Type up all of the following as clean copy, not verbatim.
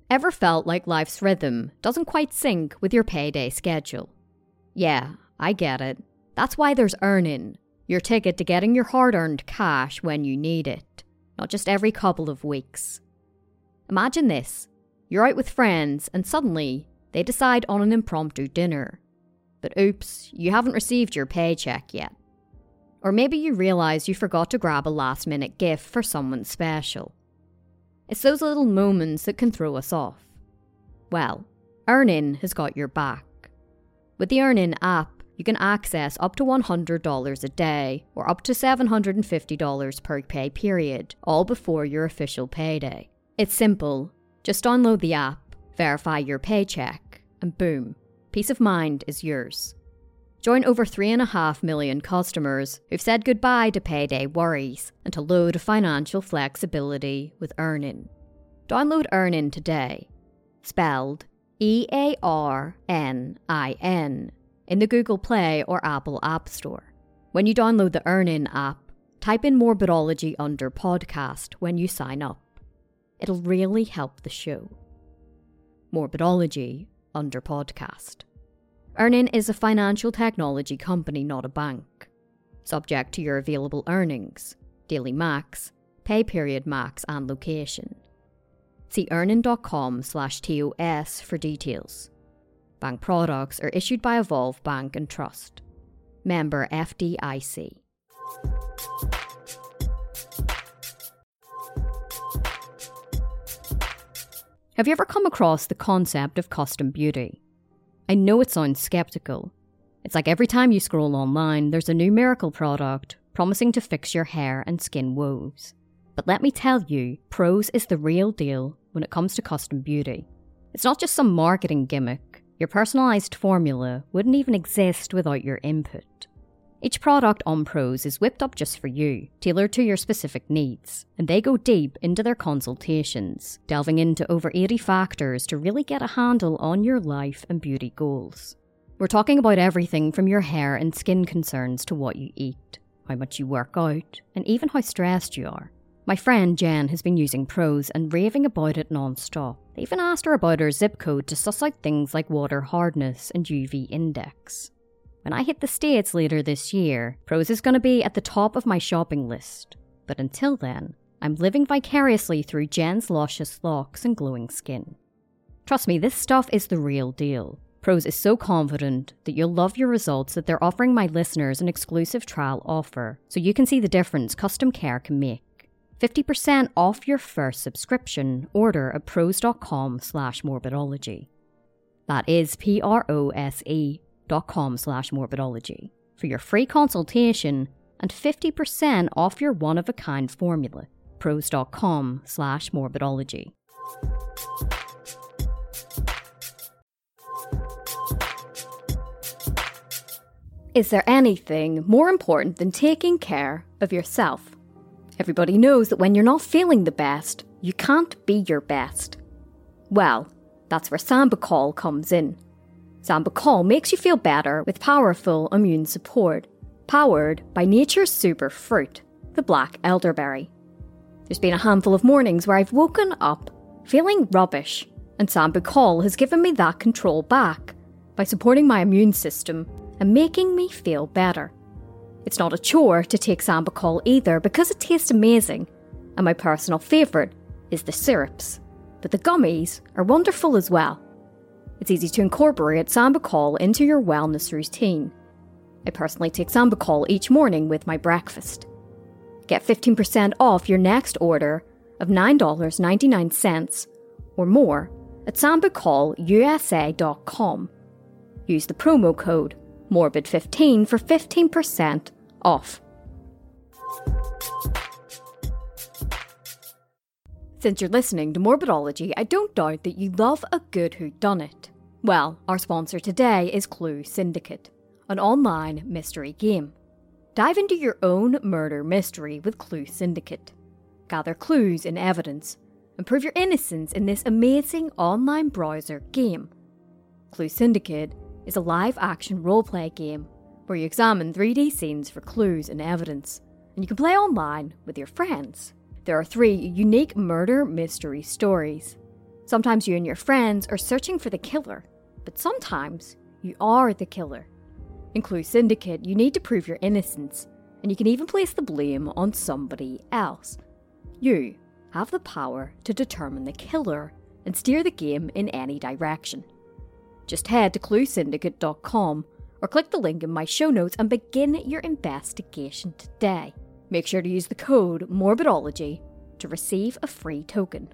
Ever felt like life's rhythm doesn't quite sync with your payday schedule? Yeah, I get it. That's why there's Earnin, your ticket to getting your hard-earned cash when you need it, not just every couple of weeks. Imagine this. You're out with friends and suddenly they decide on an impromptu dinner. But oops, you haven't received your paycheck yet. Or maybe you realise you forgot to grab a last-minute gift for someone special. It's those little moments that can throw us off. Well, Earnin has got your back. With the Earnin app, you can access up to $100 a day or up to $750 per pay period, all before your official payday. It's simple. Just download the app, verify your paycheck, and boom, peace of mind is yours. Join over 3.5 million customers who've said goodbye to payday worries and to load of financial flexibility with Earnin. Download Earnin today, spelled EARNIN, in the Google Play or Apple App Store. When you download the Earnin app, type in Morbidology under podcast when you sign up. It'll really help the show. Morbidology under podcast. Earnin is a financial technology company, not a bank. Subject to your available earnings, daily max, pay period max, and location. See earnin.com/TOS for details. Bank products are issued by Evolve Bank and Trust. Member FDIC. Have you ever come across the concept of custom beauty? I know it sounds skeptical. It's like every time you scroll online, there's a new miracle product promising to fix your hair and skin woes. But let me tell you, Prose is the real deal when it comes to custom beauty. It's not just some marketing gimmick. Your personalised formula wouldn't even exist without your input. Each product on Prose is whipped up just for you, tailored to your specific needs, and they go deep into their consultations, delving into over 80 factors to really get a handle on your life and beauty goals. We're talking about everything from your hair and skin concerns to what you eat, how much you work out, and even how stressed you are. My friend Jen has been using Prose and raving about it non-stop. They even asked her about her zip code to suss out things like water hardness and UV index. When I hit the States later this year, Prose is going to be at the top of my shopping list. But until then, I'm living vicariously through Jen's luscious locks and glowing skin. Trust me, this stuff is the real deal. Prose is so confident that you'll love your results that they're offering my listeners an exclusive trial offer, so you can see the difference custom care can make. 50% off your first subscription. Order at prose.com/morbidology. That is prose.com/morbidology for your free consultation and 50% off your one-of-a-kind formula. prose.com/morbidology. Is there anything more important than taking care of yourself? Everybody knows that when you're not feeling the best, you can't be your best. Well, that's where Sambucol comes in. Sambucol makes you feel better with powerful immune support, powered by nature's super fruit, the black elderberry. There's been a handful of mornings where I've woken up feeling rubbish, and Sambucol has given me that control back by supporting my immune system and making me feel better. It's not a chore to take Sambucol either because it tastes amazing, and my personal favourite is the syrups, but the gummies are wonderful as well. It's easy to incorporate Sambucol into your wellness routine. I personally take Sambucol each morning with my breakfast. Get 15% off your next order of $9.99 or more at sambucolusa.com. Use the promo code MORBID15 for 15% off. Since you're listening to Morbidology, I don't doubt that you love a good whodunit. Well, our sponsor today is Clue Syndicate, an online mystery game. Dive into your own murder mystery with Clue Syndicate. Gather clues and evidence, and prove your innocence in this amazing online browser game. Clue Syndicate is a live-action roleplay game where you examine 3D scenes for clues and evidence, and you can play online with your friends. There are 3 unique murder mystery stories. Sometimes you and your friends are searching for the killer, but sometimes you are the killer. In Clue Syndicate, you need to prove your innocence, and you can even place the blame on somebody else. You have the power to determine the killer and steer the game in any direction. Just head to cluesyndicate.com or click the link in my show notes and begin your investigation today. Make sure to use the code MORBIDOLOGY to receive a free token.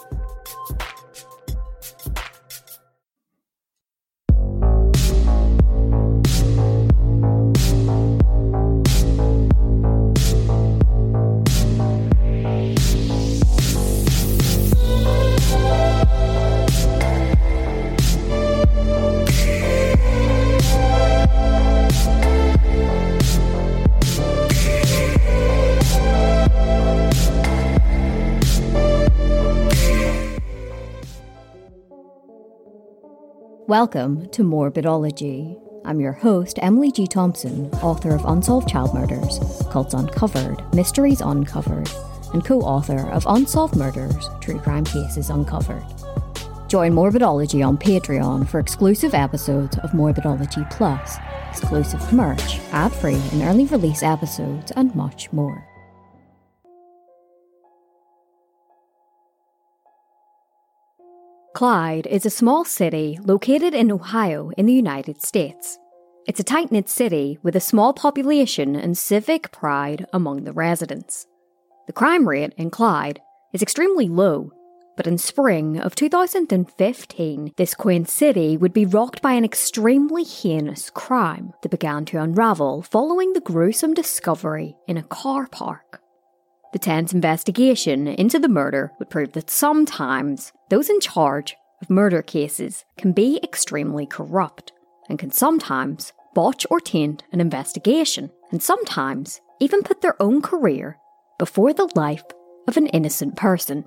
Welcome to Morbidology. I'm your host, Emily G. Thompson, author of Unsolved Child Murders, Cults Uncovered, Mysteries Uncovered, and co-author of Unsolved Murders, True Crime Cases Uncovered. Join Morbidology on Patreon for exclusive episodes of Morbidology Plus, exclusive merch, ad-free and early release episodes, and much more. Clyde is a small city located in Ohio in the United States. It's a tight-knit city with a small population and civic pride among the residents. The crime rate in Clyde is extremely low, but in spring of 2015, this quaint city would be rocked by an extremely heinous crime that began to unravel following the gruesome discovery in a car park. The tense investigation into the murder would prove that sometimes those in charge of murder cases can be extremely corrupt and can sometimes botch or taint an investigation and sometimes even put their own career before the life of an innocent person.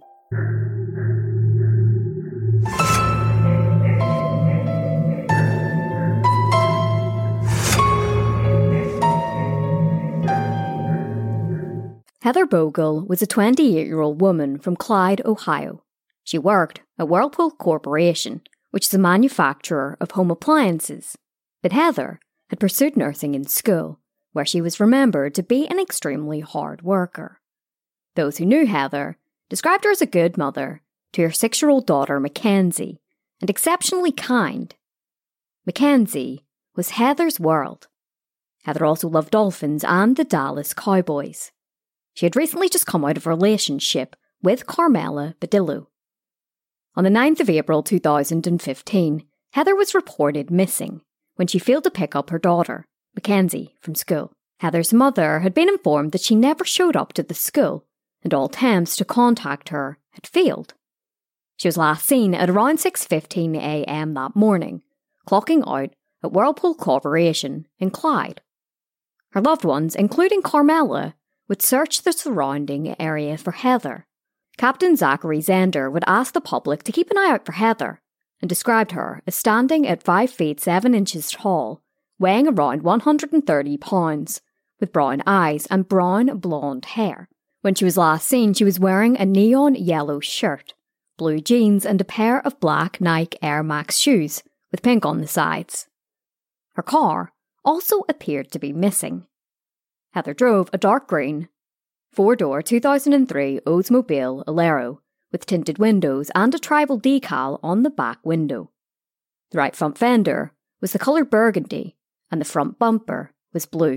Heather Bogle was a 28-year-old woman from Clyde, Ohio. She worked at Whirlpool Corporation, which is a manufacturer of home appliances. But Heather had pursued nursing in school, where she was remembered to be an extremely hard worker. Those who knew Heather described her as a good mother to her 6-year-old daughter Mackenzie, and exceptionally kind. Mackenzie was Heather's world. Heather also loved dolphins and the Dallas Cowboys. She had recently just come out of a relationship with Carmela Badillo. On the 9th of April 2015, Heather was reported missing when she failed to pick up her daughter, Mackenzie, from school. Heather's mother had been informed that she never showed up to the school, and all attempts to contact her had failed. She was last seen at around 6:15 a.m. that morning, clocking out at Whirlpool Corporation in Clyde. Her loved ones, including Carmela, would search the surrounding area for Heather. Captain Zachary Zender would ask the public to keep an eye out for Heather and described her as standing at 5 feet 7 inches tall, weighing around 130 pounds, with brown eyes and brown blonde hair. When she was last seen, she was wearing a neon yellow shirt, blue jeans and a pair of black Nike Air Max shoes with pink on the sides. Her car also appeared to be missing. Heather drove a dark green, 4-door 2003 Oldsmobile Alero with tinted windows and a tribal decal on the back window. The right front fender was the colour burgundy and the front bumper was blue.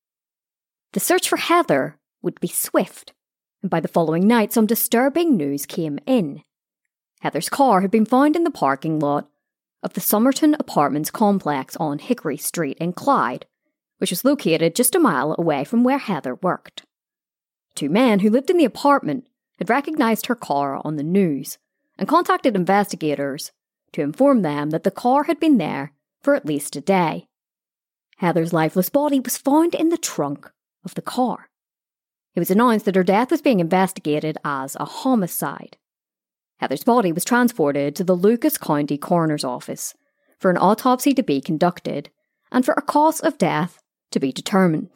The search for Heather would be swift, and by the following night some disturbing news came in. Heather's car had been found in the parking lot of the Somerton Apartments complex on Hickory Street in Clyde, which was located just a mile away from where Heather worked. 2 men who lived in the apartment had recognised her car on the news and contacted investigators to inform them that the car had been there for at least a day. Heather's lifeless body was found in the trunk of the car. It was announced that her death was being investigated as a homicide. Heather's body was transported to the Lucas County Coroner's Office for an autopsy to be conducted and for a cause of death to be determined.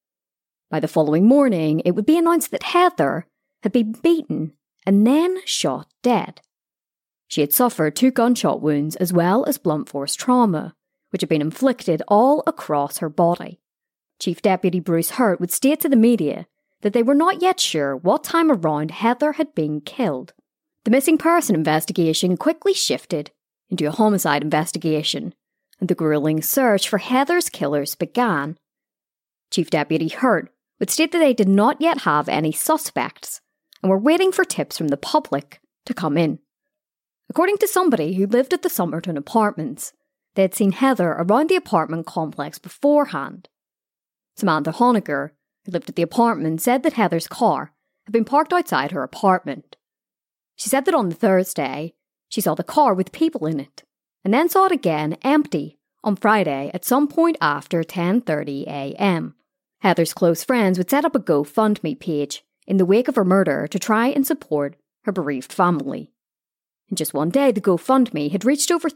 By the following morning, it would be announced that Heather had been beaten and then shot dead. She had suffered 2 gunshot wounds as well as blunt force trauma, which had been inflicted all across her body. Chief Deputy Bruce Hurt would state to the media that they were not yet sure what time around Heather had been killed. The missing person investigation quickly shifted into a homicide investigation, and the grueling search for Heather's killers began. Chief Deputy Hurt would state that they did not yet have any suspects and were waiting for tips from the public to come in. According to somebody who lived at the Somerton Apartments, they had seen Heather around the apartment complex beforehand. Samantha Honegger, who lived at the apartment, said that Heather's car had been parked outside her apartment. She said that on the Thursday, she saw the car with people in it, and then saw it again empty on Friday at some point after 10:30 a.m. Heather's close friends would set up a GoFundMe page in the wake of her murder to try and support her bereaved family. In just one day, the GoFundMe had reached over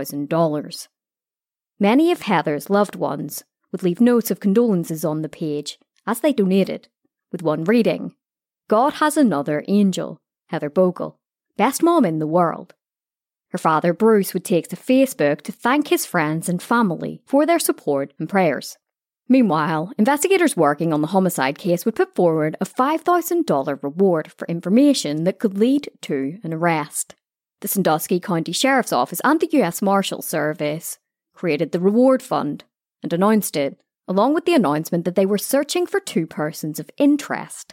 $3,000. Many of Heather's loved ones would leave notes of condolences on the page as they donated, with one reading, "God has another angel, Heather Bogle, best mom in the world." Her father Bruce would take to Facebook to thank his friends and family for their support and prayers. Meanwhile, investigators working on the homicide case would put forward a $5,000 reward for information that could lead to an arrest. The Sandusky County Sheriff's Office and the US Marshals Service created the reward fund and announced it, along with the announcement that they were searching for 2 persons of interest.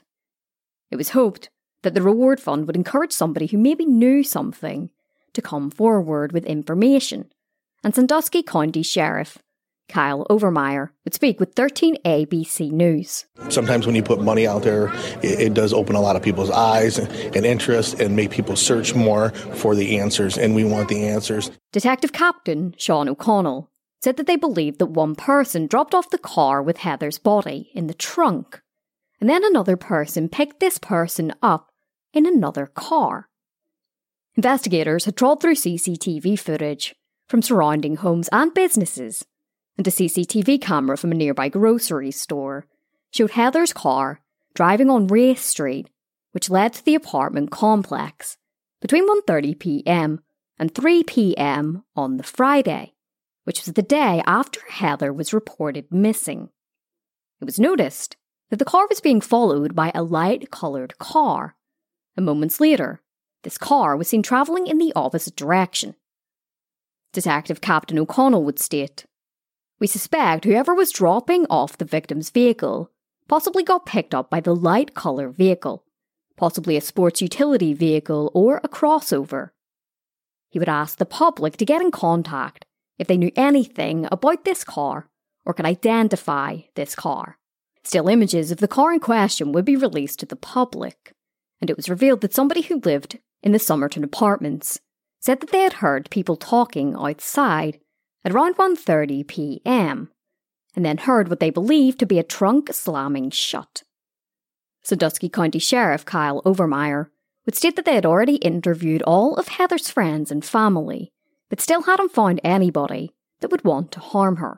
It was hoped that the reward fund would encourage somebody who maybe knew something to come forward with information, and Sandusky County Sheriff Kyle Overmeyer would speak with 13 ABC News. Sometimes when you put money out there, it does open a lot of people's eyes and interest and make people search more for the answers, and we want the answers. Detective Captain Sean O'Connell said that they believed that one person dropped off the car with Heather's body in the trunk, and then another person picked this person up in another car. Investigators had trawled through CCTV footage from surrounding homes and businesses, and a CCTV camera from a nearby grocery store showed Heather's car driving on Race Street, which led to the apartment complex, between 1:30 p.m. and 3 p.m. on the Friday, which was the day after Heather was reported missing. It was noticed that the car was being followed by a light-coloured car, and moments later, this car was seen travelling in the opposite direction. Detective Captain O'Connell would state, "We suspect whoever was dropping off the victim's vehicle possibly got picked up by the light colour vehicle, possibly a sports utility vehicle or a crossover." He would ask the public to get in contact if they knew anything about this car or could identify this car. Still images of the car in question would be released to the public, and it was revealed that somebody who lived in the Somerton Apartments said that they had heard people talking outside at around 1:30 p.m, and then heard what they believed to be a trunk slamming shut. Sandusky County Sheriff Kyle Overmeyer would state that they had already interviewed all of Heather's friends and family, but still hadn't found anybody that would want to harm her.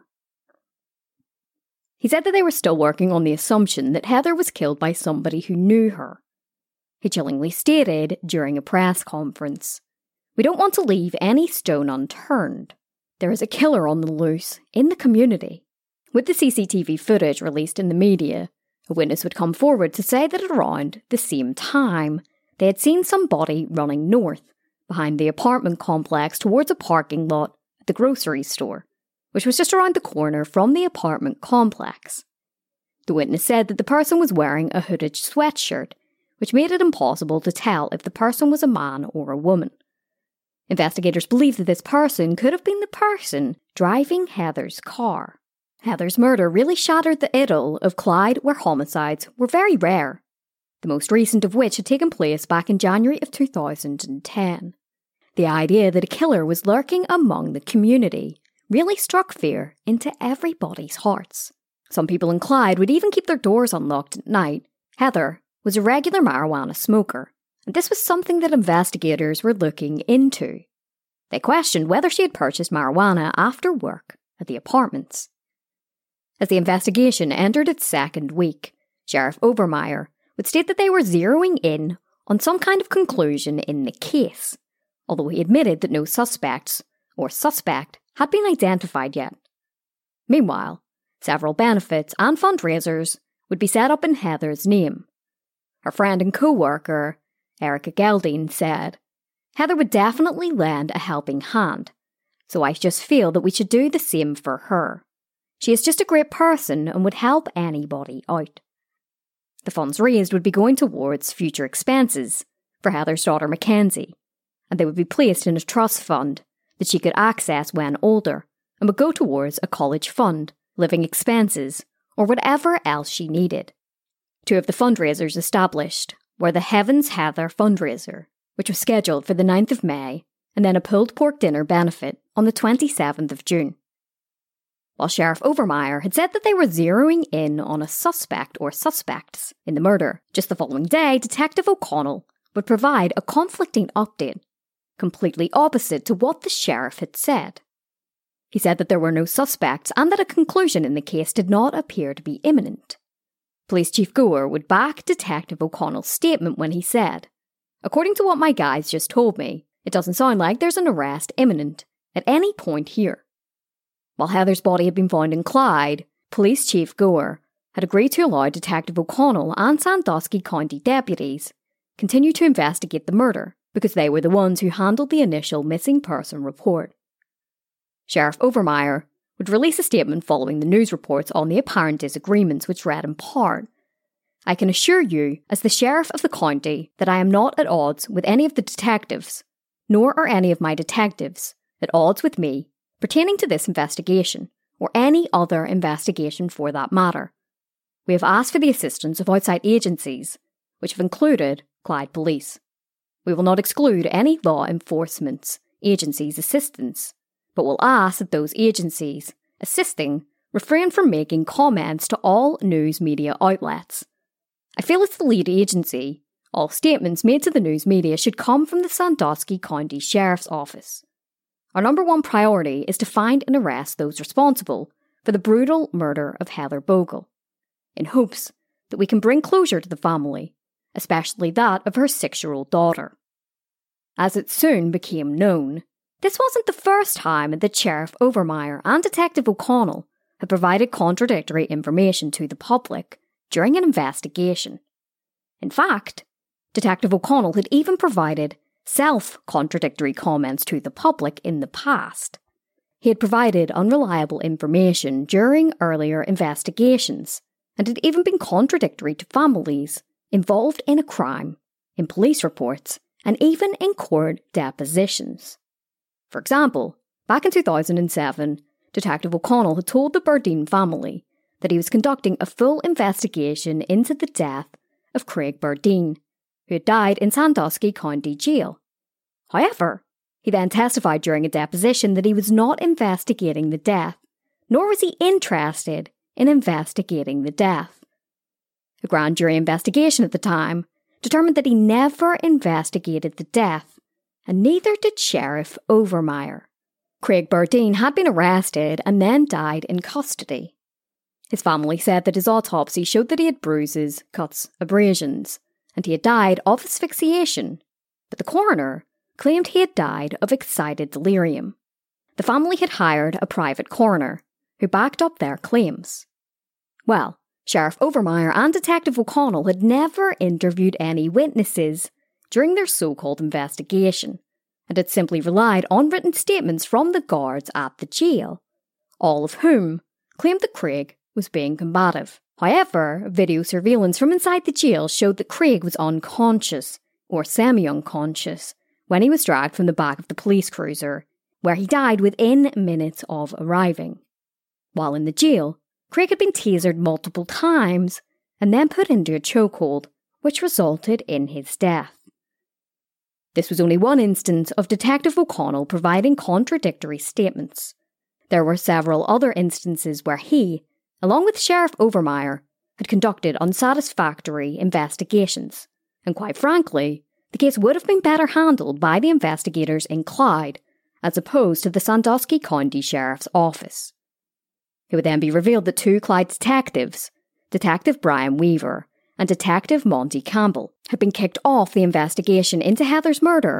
He said that they were still working on the assumption that Heather was killed by somebody who knew her. He chillingly stated during a press conference, "We don't want to leave any stone unturned. There is a killer on the loose in the community." With the CCTV footage released in the media, a witness would come forward to say that around the same time, they had seen somebody running north behind the apartment complex towards a parking lot at the grocery store, which was just around the corner from the apartment complex. The witness said that the person was wearing a hooded sweatshirt, which made it impossible to tell if the person was a man or a woman. Investigators believe that this person could have been the person driving Heather's car. Heather's murder really shattered the idyll of Clyde, where homicides were very rare, the most recent of which had taken place back in January of 2010. The idea that a killer was lurking among the community really struck fear into everybody's hearts. Some people in Clyde would even keep their doors unlocked at night. Heather was a regular marijuana smoker, and this was something that investigators were looking into. They questioned whether she had purchased marijuana after work at the apartments. As the investigation entered its second week, Sheriff Overmeyer would state that they were zeroing in on some kind of conclusion in the case, although he admitted that no suspects, or suspect, had been identified yet. Meanwhile, several benefits and fundraisers would be set up in Heather's name. Her friend and co-worker, Erica Gelding, said, "Heather would definitely lend a helping hand, so I just feel that we should do the same for her. She is just a great person and would help anybody out." The funds raised would be going towards future expenses for Heather's daughter Mackenzie, and they would be placed in a trust fund that she could access when older and would go towards a college fund, living expenses, or whatever else she needed. Two of the fundraisers established were the Heavens Heather fundraiser, which was scheduled for the 9th of May, and then a pulled pork dinner benefit on the 27th of June. While Sheriff Overmeyer had said that they were zeroing in on a suspect or suspects in the murder, just the following day, Detective O'Connell would provide a conflicting update, completely opposite to what the sheriff had said. He said that there were no suspects and that a conclusion in the case did not appear to be imminent. Police Chief Gower would back Detective O'Connell's statement when he said, "According to what my guys just told me, it doesn't sound like there's an arrest imminent at any point here." While Heather's body had been found in Clyde, Police Chief Gower had agreed to allow Detective O'Connell and Sandusky County deputies continue to investigate the murder because they were the ones who handled the initial missing person report. Sheriff Overmeyer would release a statement following the news reports on the apparent disagreements, which read in part, "I can assure you, as the Sheriff of the county, that I am not at odds with any of the detectives, nor are any of my detectives at odds with me pertaining to this investigation, or any other investigation for that matter. We have asked for the assistance of outside agencies, which have included Clyde Police. We will not exclude any law enforcement agencies' assistance, but will ask that those agencies assisting refrain from making comments to all news media outlets. I feel as the lead agency, all statements made to the news media should come from the Sandusky County Sheriff's Office. Our number one priority is to find and arrest those responsible for the brutal murder of Heather Bogle, in hopes that we can bring closure to the family, especially that of her 6-year-old daughter." As it soon became known, this wasn't the first time that Sheriff Overmeyer and Detective O'Connell had provided contradictory information to the public during an investigation. In fact, Detective O'Connell had even provided self-contradictory comments to the public in the past. He had provided unreliable information during earlier investigations and had even been contradictory to families involved in a crime, in police reports, and even in court depositions. For example, back in 2007, Detective O'Connell had told the Burdeen family that he was conducting a full investigation into the death of Craig Burdeen, who had died in Sandusky County Jail. However, he then testified during a deposition that he was not investigating the death, nor was he interested in investigating the death. A grand jury investigation at the time determined that he never investigated the death, and neither did Sheriff Overmeyer. Craig Burdeen had been arrested and then died in custody. His family said that his autopsy showed that he had bruises, cuts, abrasions, and he had died of asphyxiation, but the coroner claimed he had died of excited delirium. The family had hired a private coroner, who backed up their claims. Well, Sheriff Overmeyer and Detective O'Connell had never interviewed any witnesses during their so-called investigation, and had simply relied on written statements from the guards at the jail, all of whom claimed that Craig was being combative. However, video surveillance from inside the jail showed that Craig was unconscious, or semi-unconscious, when he was dragged from the back of the police cruiser, where he died within minutes of arriving. While in the jail, Craig had been tasered multiple times and then put into a chokehold, which resulted in his death. This was only one instance of Detective O'Connell providing contradictory statements. There were several other instances where he, along with Sheriff Overmeyer, had conducted unsatisfactory investigations, and quite frankly, the case would have been better handled by the investigators in Clyde as opposed to the Sandusky County Sheriff's Office. It would then be revealed that two Clyde detectives, Detective Brian Weaver and Detective Monty Campbell, had been kicked off the investigation into Heather's murder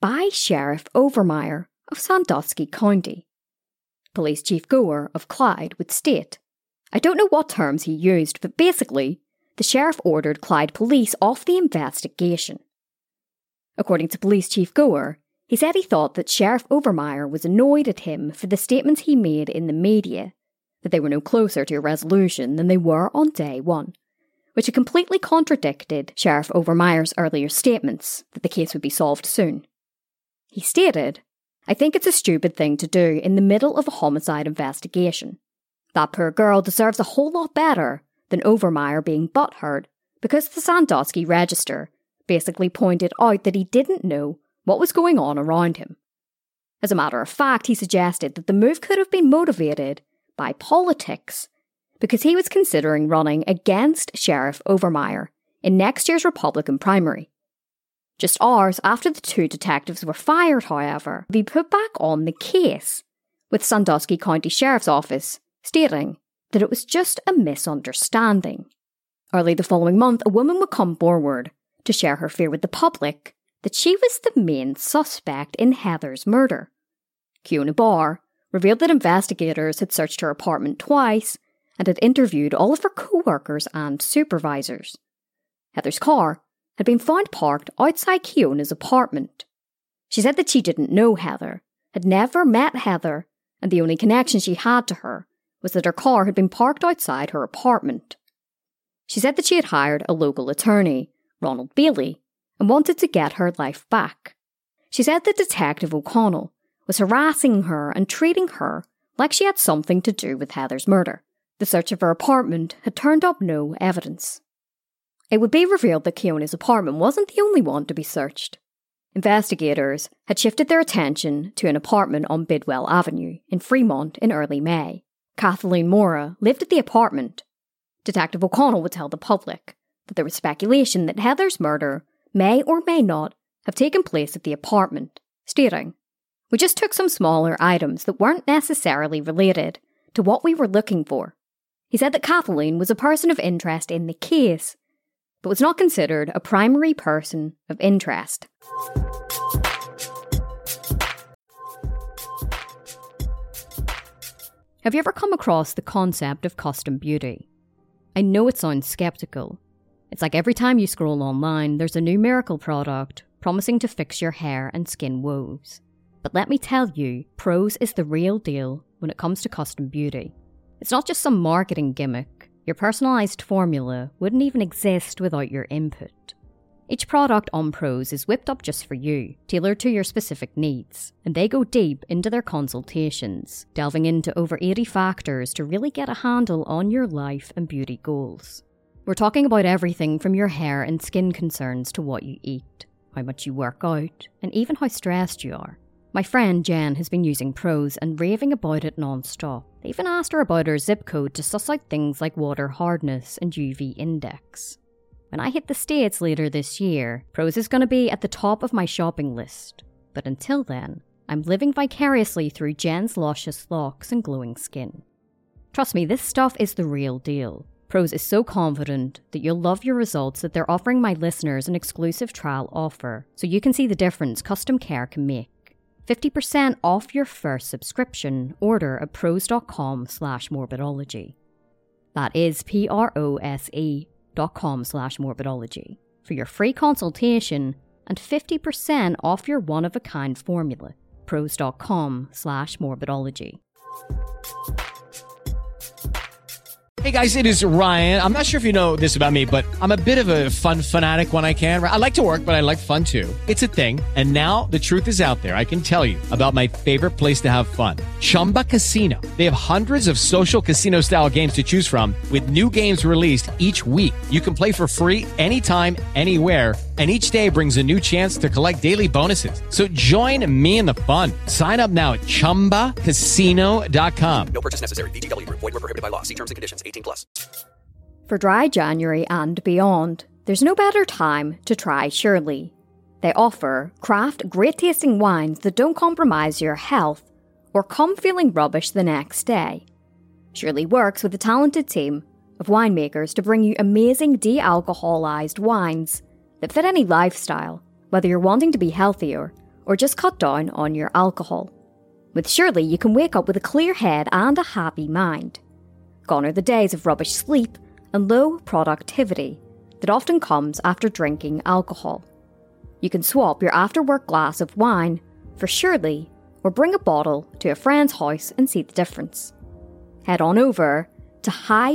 by Sheriff Overmeyer of Sandusky County. Police Chief Gower of Clyde would state, I don't know what terms he used, but basically, the sheriff ordered Clyde police off the investigation. According to Police Chief Gower, he said he thought that Sheriff Overmeyer was annoyed at him for the statements he made in the media, that they were no closer to a resolution than they were on day one, which had completely contradicted Sheriff Overmeyer's earlier statements that the case would be solved soon. He stated, I think it's a stupid thing to do in the middle of a homicide investigation. That poor girl deserves a whole lot better than Overmeyer being butthurt because the Sandusky Register basically pointed out that he didn't know what was going on around him. As a matter of fact, he suggested that the move could have been motivated by politics because he was considering running against Sheriff Overmeyer in next year's Republican primary. Just hours after the two detectives were fired, however, he put back on the case, with Sandusky County Sheriff's Office stating that it was just a misunderstanding. Early the following month, a woman would come forward to share her fear with the public that she was the main suspect in Heather's murder. Keona Barr revealed that investigators had searched her apartment twice and had interviewed all of her co-workers and supervisors. Heather's car had been found parked outside Keona's apartment. She said that she didn't know Heather, had never met Heather, and the only connection she had to her was that her car had been parked outside her apartment. She said that she had hired a local attorney, Ronald Bailey, and wanted to get her life back. She said that Detective O'Connell was harassing her and treating her like she had something to do with Heather's murder. The search of her apartment had turned up no evidence. It would be revealed that Keona's apartment wasn't the only one to be searched. Investigators had shifted their attention to an apartment on Bidwell Avenue in Fremont in early May. Kathleen Mora lived at the apartment. Detective O'Connell would tell the public that there was speculation that Heather's murder may or may not have taken place at the apartment, stating, we just took some smaller items that weren't necessarily related to what we were looking for. He said that Kathleen was a person of interest in the case, but was not considered a primary person of interest. Have you ever come across the concept of custom beauty? I know it sounds skeptical. It's like every time you scroll online, there's a new miracle product promising to fix your hair and skin woes. But let me tell you, Prose is the real deal when it comes to custom beauty. It's not just some marketing gimmick. Your personalised formula wouldn't even exist without your input. Each product on Prose is whipped up just for you, tailored to your specific needs, and they go deep into their consultations, delving into over 80 factors to really get a handle on your life and beauty goals. We're talking about everything from your hair and skin concerns to what you eat, how much you work out, and even how stressed you are. My friend Jen has been using Prose and raving about it non-stop. They even asked her about her zip code to suss out things like water hardness and UV index. When I hit the States later this year, Prose is going to be at the top of my shopping list. But until then, I'm living vicariously through Jen's luscious locks and glowing skin. Trust me, this stuff is the real deal. Prose is so confident that you'll love your results that they're offering my listeners an exclusive trial offer, so you can see the difference custom care can make. 50% off your first subscription. Order at prose.com/morbidology. That is prose.com/morbidology for your free consultation and 50% off your one-of-a-kind formula. prose.com/morbidology. Hey guys, it is Ryan. I'm not sure if you know this about me, but I'm a bit of a fun fanatic when I can. I like to work, but I like fun too. It's a thing. And now the truth is out there. I can tell you about my favorite place to have fun. Chumba Casino. They have hundreds of social casino style games to choose from with new games released each week. You can play for free anytime, anywhere. And each day brings a new chance to collect daily bonuses. So join me in the fun. Sign up now at ChumbaCasino.com. No purchase necessary. VGW Group. Void where prohibited by law. See terms and conditions. 18+. For dry January and beyond, there's no better time to try Shirley. They offer craft, great-tasting wines that don't compromise your health or come feeling rubbish the next day. Shirley works with a talented team of winemakers to bring you amazing de-alcoholized wines that fit any lifestyle, whether you're wanting to be healthier or just cut down on your alcohol. With Surely, you can wake up with a clear head and a happy mind. Gone are the days of rubbish sleep and low productivity that often comes after drinking alcohol. You can swap your after-work glass of wine for Surely, or bring a bottle to a friend's house and see the difference. Head on over to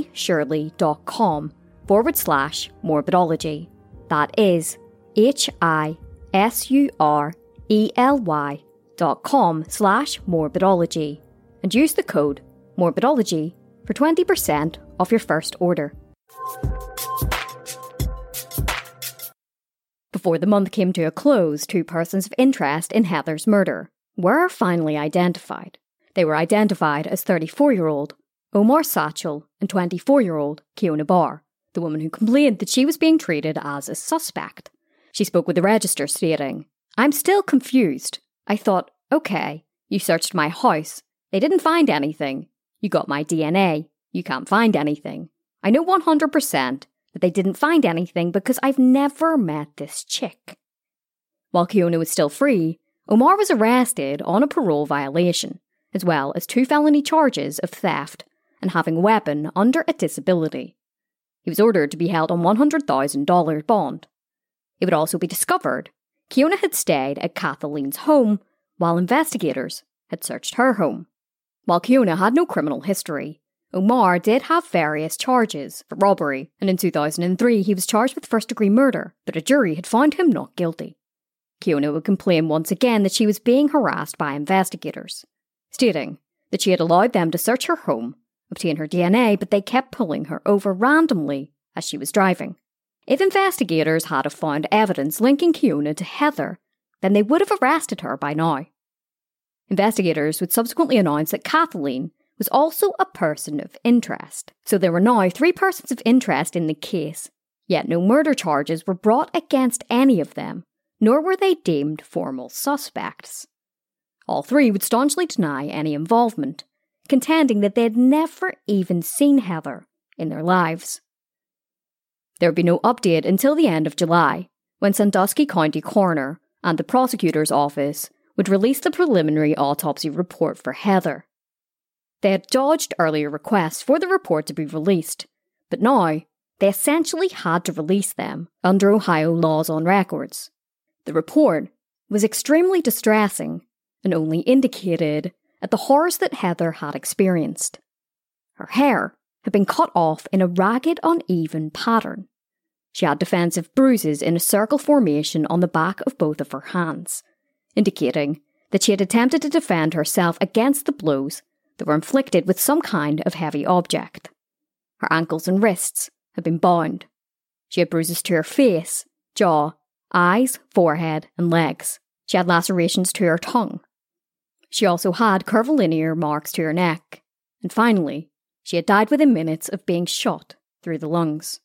hisurely.com/morbidology. That is hisurely.com/morbidology and use the code morbidology for 20% off your first order. Before the month came to a close, 2 persons of interest in Heather's murder were finally identified. They were identified as 34-year-old Omar Satchel and 24-year-old Keona Barr, the woman who complained that she was being treated as a suspect. She spoke with the Register stating, "I'm still confused. I thought, okay, you searched my house. They didn't find anything. You got my DNA. You can't find anything. I know 100% that they didn't find anything because I've never met this chick." While Keona was still free, Omar was arrested on a parole violation, as well as 2 felony charges of theft and having a weapon under a disability. He was ordered to be held on $100,000 bond. It would also be discovered Keona had stayed at Kathleen's home while investigators had searched her home. While Keona had no criminal history, Omar did have various charges for robbery, and in 2003 he was charged with first-degree murder, but a jury had found him not guilty. Keona would complain once again that she was being harassed by investigators, stating that she had allowed them to search her home, obtain her DNA, but they kept pulling her over randomly as she was driving. If investigators had have found evidence linking Keona to Heather, then they would have arrested her by now. Investigators would subsequently announce that Kathleen was also a person of interest, so there were now 3 persons of interest in the case, yet no murder charges were brought against any of them, nor were they deemed formal suspects. All 3 would staunchly deny any involvement, contending that they had never even seen Heather in their lives. There would be no update until the end of July, when Sandusky County Coroner and the prosecutor's office would release the preliminary autopsy report for Heather. They had dodged earlier requests for the report to be released, but now they essentially had to release them under Ohio laws on records. The report was extremely distressing and only indicated at the horrors that Heather had experienced. Her hair had been cut off in a ragged, uneven pattern. She had defensive bruises in a circle formation on the back of both of her hands, indicating that she had attempted to defend herself against the blows that were inflicted with some kind of heavy object. Her ankles and wrists had been bound. She had bruises to her face, jaw, eyes, forehead, and legs. She had lacerations to her tongue. She also had curvilinear marks to her neck. And finally, she had died within minutes of being shot through the lungs.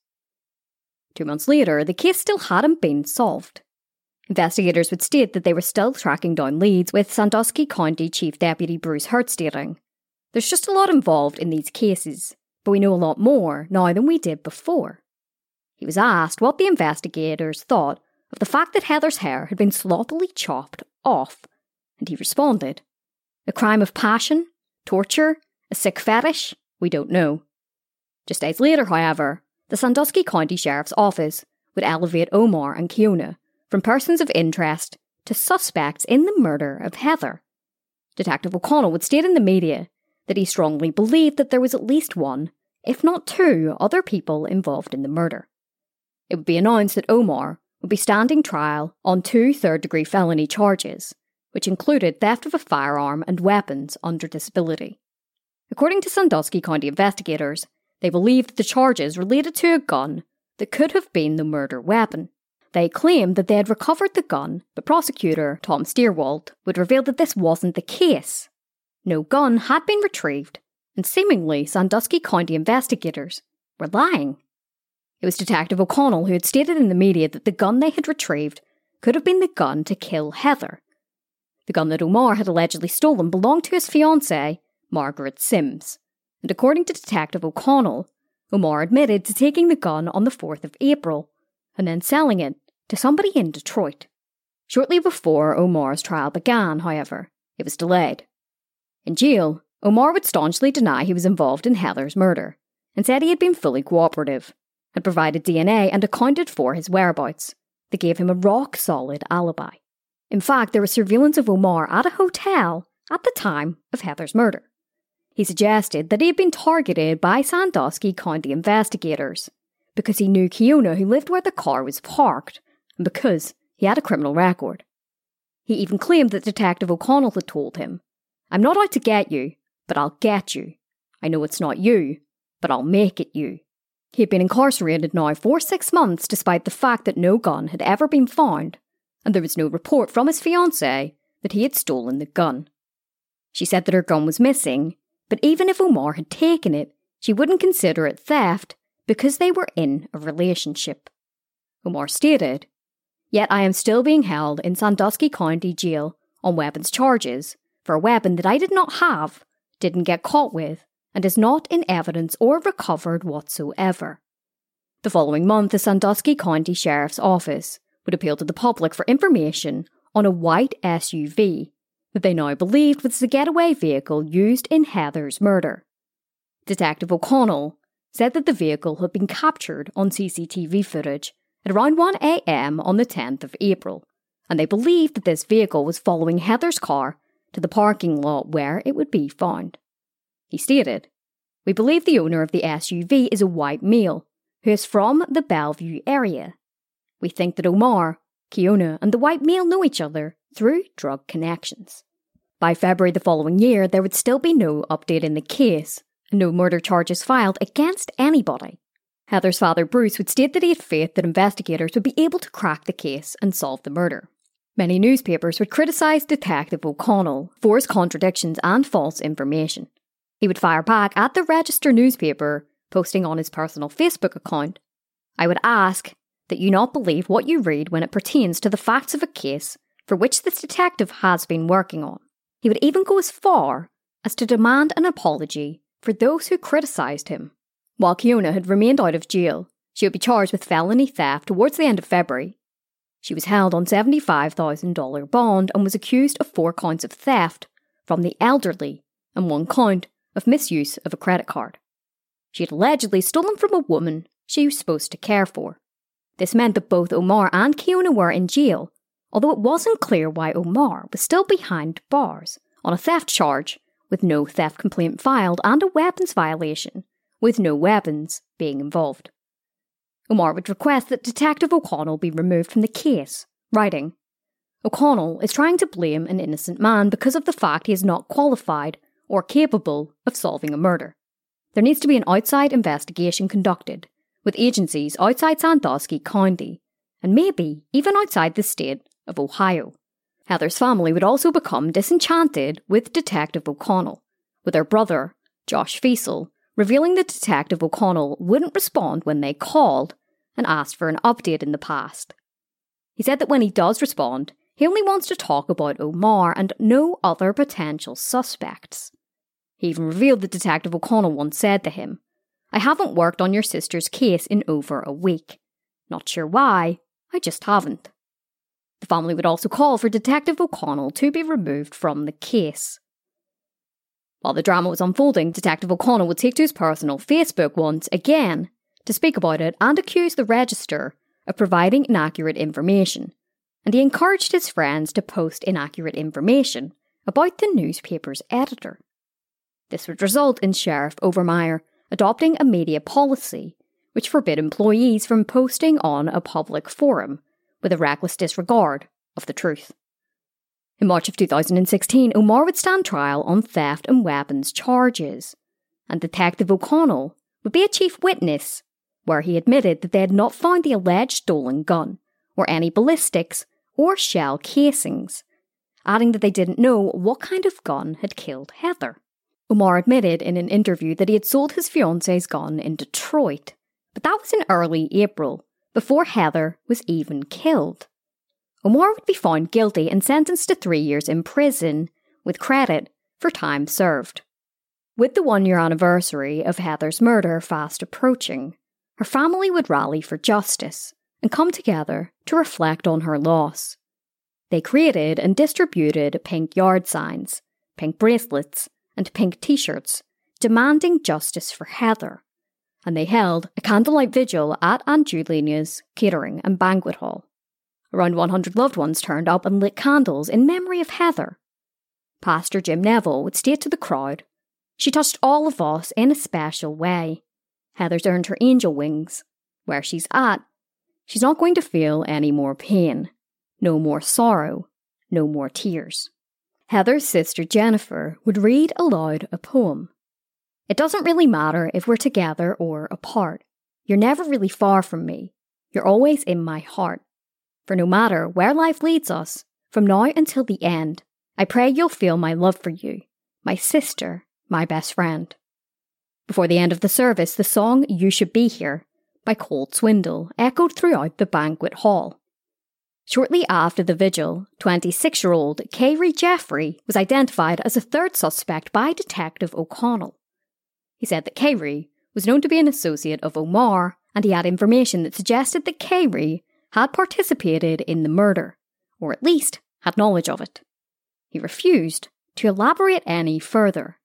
2 months later, the case still hadn't been solved. Investigators would state that they were still tracking down leads, with Sandusky County Chief Deputy Bruce Hurt stating, "There's just a lot involved in these cases, but we know a lot more now than we did before." He was asked what the investigators thought of the fact that Heather's hair had been sloppily chopped off, and he responded, "A crime of passion? Torture? A sick fetish? We don't know." Just days later, however, the Sandusky County Sheriff's Office would elevate Omar and Keona from persons of interest to suspects in the murder of Heather. Detective O'Connell would state in the media that he strongly believed that there was at least 1, if not 2, other people involved in the murder. It would be announced that Omar would be standing trial on 2 third-degree felony charges, which included theft of a firearm and weapons under disability. According to Sandusky County investigators, they believed that the charges related to a gun that could have been the murder weapon. They claimed that they had recovered the gun, but prosecutor Tom Steerwald would reveal that this wasn't the case. No gun had been retrieved, and seemingly Sandusky County investigators were lying. It was Detective O'Connell who had stated in the media that the gun they had retrieved could have been the gun to kill Heather. The gun that Omar had allegedly stolen belonged to his fiancée, Margaret Sims, and according to Detective O'Connell, Omar admitted to taking the gun on the 4th of April and then selling it to somebody in Detroit. Shortly before Omar's trial began, however, it was delayed. In jail, Omar would staunchly deny he was involved in Heather's murder and said he had been fully cooperative, had provided DNA and accounted for his whereabouts that gave him a rock-solid alibi. In fact, there was surveillance of Omar at a hotel at the time of Heather's murder. He suggested that he had been targeted by Sandusky County investigators because he knew Keona, who lived where the car was parked, and because he had a criminal record. He even claimed that Detective O'Connell had told him, "I'm not out to get you, but I'll get you. I know it's not you, but I'll make it you." He had been incarcerated now for 6 months despite the fact that no gun had ever been found, and there was no report from his fiancée that he had stolen the gun. She said that her gun was missing, but even if Omar had taken it, she wouldn't consider it theft because they were in a relationship. Omar stated, "Yet I am still being held in Sandusky County Jail on weapons charges for a weapon that I did not have, didn't get caught with, and is not in evidence or recovered whatsoever." The following month, the Sandusky County Sheriff's Office would appeal to the public for information on a white SUV that they now believed was the getaway vehicle used in Heather's murder. Detective O'Connell said that the vehicle had been captured on CCTV footage at around 1 a.m. on the 10th of April, and they believed that this vehicle was following Heather's car to the parking lot where it would be found. He stated, "We believe the owner of the SUV is a white male who is from the Bellevue area. We think that Omar, Keona, and the white male know each other through drug connections." By February the following year, there would still be no update in the case, and no murder charges filed against anybody. Heather's father Bruce would state that he had faith that investigators would be able to crack the case and solve the murder. Many newspapers would criticise Detective O'Connell for his contradictions and false information. He would fire back at the Register newspaper, posting on his personal Facebook account, "I would ask that you not believe what you read when it pertains to the facts of a case for which this detective has been working on." He would even go as far as to demand an apology for those who criticised him. While Keona had remained out of jail, she would be charged with felony theft towards the end of February. She was held on $75,000 bond and was accused of 4 counts of theft from the elderly and 1 count of misuse of a credit card. She had allegedly stolen from a woman she was supposed to care for. This meant that both Omar and Keona were in jail, although it wasn't clear why Omar was still behind bars on a theft charge with no theft complaint filed and a weapons violation with no weapons being involved. Omar would request that Detective O'Connell be removed from the case, writing, "O'Connell is trying to blame an innocent man because of the fact he is not qualified or capable of solving a murder. There needs to be an outside investigation conducted with agencies outside Sandusky County and maybe even outside the state of Ohio." Heather's family would also become disenchanted with Detective O'Connell, with her brother, Josh Fiesel, revealing that Detective O'Connell wouldn't respond when they called and asked for an update in the past. He said that when he does respond, he only wants to talk about Omar and no other potential suspects. He even revealed that Detective O'Connell once said to him, "I haven't worked on your sister's case in over a week. Not sure why, I just haven't." The family would also call for Detective O'Connell to be removed from the case. While the drama was unfolding, Detective O'Connell would take to his personal Facebook once again to speak about it and accuse the Register of providing inaccurate information, and he encouraged his friends to post inaccurate information about the newspaper's editor. This would result in Sheriff Overmeyer adopting a media policy which forbid employees from posting on a public forum with a reckless disregard of the truth. In March of 2016, Omar would stand trial on theft and weapons charges, and Detective O'Connell would be a chief witness, where he admitted that they had not found the alleged stolen gun, or any ballistics or shell casings, adding that they didn't know what kind of gun had killed Heather. Omar admitted in an interview that he had sold his fiancée's gun in Detroit, but that was in early April, before Heather was even killed. Omar would be found guilty and sentenced to 3 years in prison, with credit for time served. With the 1-year anniversary of Heather's murder fast approaching, her family would rally for justice and come together to reflect on her loss. They created and distributed pink yard signs, pink bracelets, and pink t-shirts, demanding justice for Heather. And they held a candlelight vigil at Aunt Julina's catering and banquet hall. Around 100 loved ones turned up and lit candles in memory of Heather. Pastor Jim Neville would state to the crowd, "She touched all of us in a special way. Heather's earned her angel wings. Where she's at, she's not going to feel any more pain. No more sorrow. No more tears." Heather's sister Jennifer would read aloud a poem. "It doesn't really matter if we're together or apart. You're never really far from me. You're always in my heart. For no matter where life leads us, from now until the end, I pray you'll feel my love for you, my sister, my best friend." Before the end of the service, the song "You Should Be Here" by Cold Swindle echoed throughout the banquet hall. Shortly after the vigil, 26-year-old Kerry Jeffrey was identified as a third suspect by Detective O'Connell. He said that Kerry was known to be an associate of Omar, and he had information that suggested that Kerry had participated in the murder, or at least had knowledge of it. He refused to elaborate any further.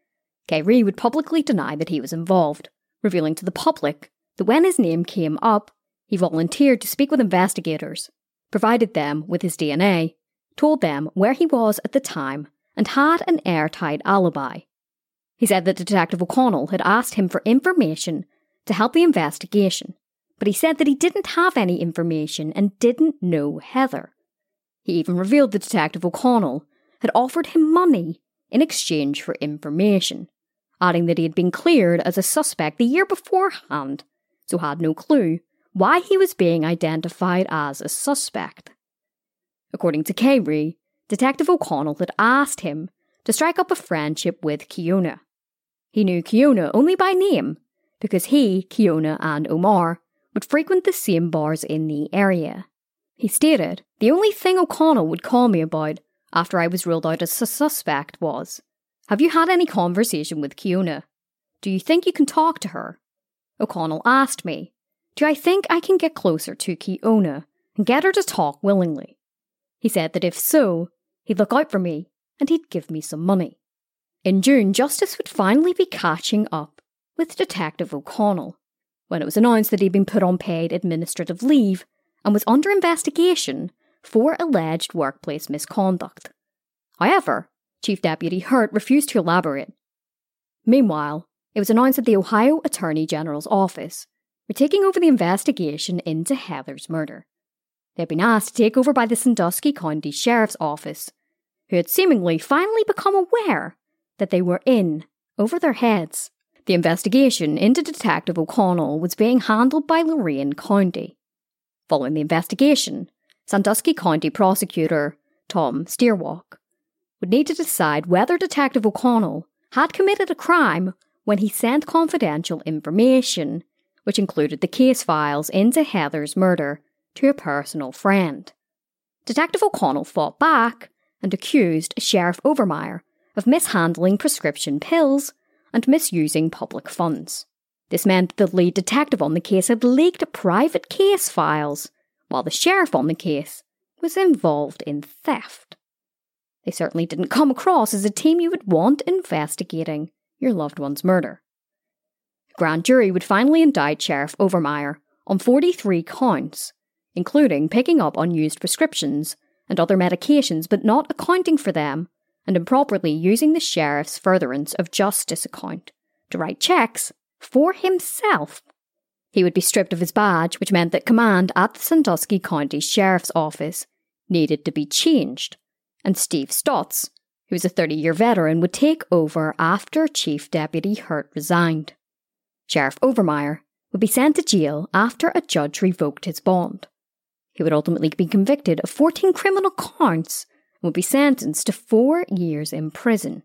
Kerry would publicly deny that he was involved, revealing to the public that when his name came up, he volunteered to speak with investigators, provided them with his DNA, told them where he was at the time, and had an airtight alibi. He said that Detective O'Connell had asked him for information to help the investigation, but he said that he didn't have any information and didn't know Heather. He even revealed that Detective O'Connell had offered him money in exchange for information, adding that he had been cleared as a suspect the year beforehand, so had no clue why he was being identified as a suspect. According to Kerry, Detective O'Connell had asked him to strike up a friendship with Keona. He knew Keona only by name, because he, Keona, and Omar would frequent the same bars in the area. He stated, "The only thing O'Connell would call me about after I was ruled out as a suspect was, 'Have you had any conversation with Keona? Do you think you can talk to her?' O'Connell asked me, 'Do I think I can get closer to Keona and get her to talk willingly?' He said that if so, he'd look out for me and he'd give me some money." In June, justice would finally be catching up with Detective O'Connell when it was announced that he'd been put on paid administrative leave and was under investigation for alleged workplace misconduct. However, Chief Deputy Hurt refused to elaborate. Meanwhile, it was announced that the Ohio Attorney General's office were taking over the investigation into Heather's murder. They had been asked to take over by the Sandusky County Sheriff's Office, who had seemingly finally become aware that they were in over their heads. The investigation into Detective O'Connell was being handled by Lorain County. Following the investigation, Sandusky County Prosecutor Tom Steerwalk would need to decide whether Detective O'Connell had committed a crime when he sent confidential information, which included the case files into Heather's murder, to a personal friend. Detective O'Connell fought back and accused Sheriff Overmeyer of mishandling prescription pills and misusing public funds. This meant the lead detective on the case had leaked private case files, while the sheriff on the case was involved in theft. They certainly didn't come across as a team you would want investigating your loved one's murder. The grand jury would finally indict Sheriff Overmeyer on 43 counts, including picking up unused prescriptions and other medications but not accounting for them, and improperly using the sheriff's furtherance of justice account to write checks for himself. He would be stripped of his badge, which meant that command at the Sandusky County Sheriff's Office needed to be changed, and Steve Stotts, who was a 30-year veteran, would take over after Chief Deputy Hurt resigned. Sheriff Overmeyer would be sent to jail after a judge revoked his bond. He would ultimately be convicted of 14 criminal counts and would be sentenced to 4 years in prison.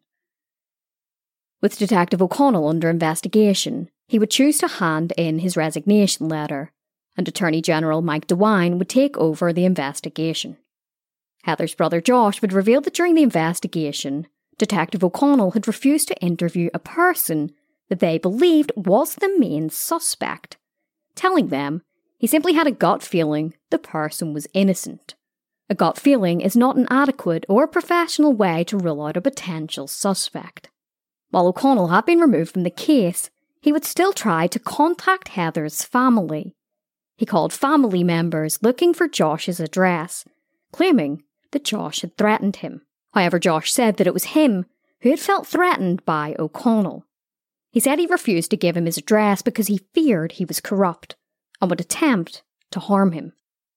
With Detective O'Connell under investigation, he would choose to hand in his resignation letter, and Attorney General Mike DeWine would take over the investigation. Heather's brother Josh would reveal that during the investigation, Detective O'Connell had refused to interview a person that they believed was the main suspect, telling them he simply had a gut feeling the person was innocent. A gut feeling is not an adequate or professional way to rule out a potential suspect. While O'Connell had been removed from the case, he would still try to contact Heather's family. He called family members looking for Josh's address, claiming that Josh had threatened him. However, Josh said that it was him who had felt threatened by O'Connell. He said he refused to give him his address because he feared he was corrupt and would attempt to harm him.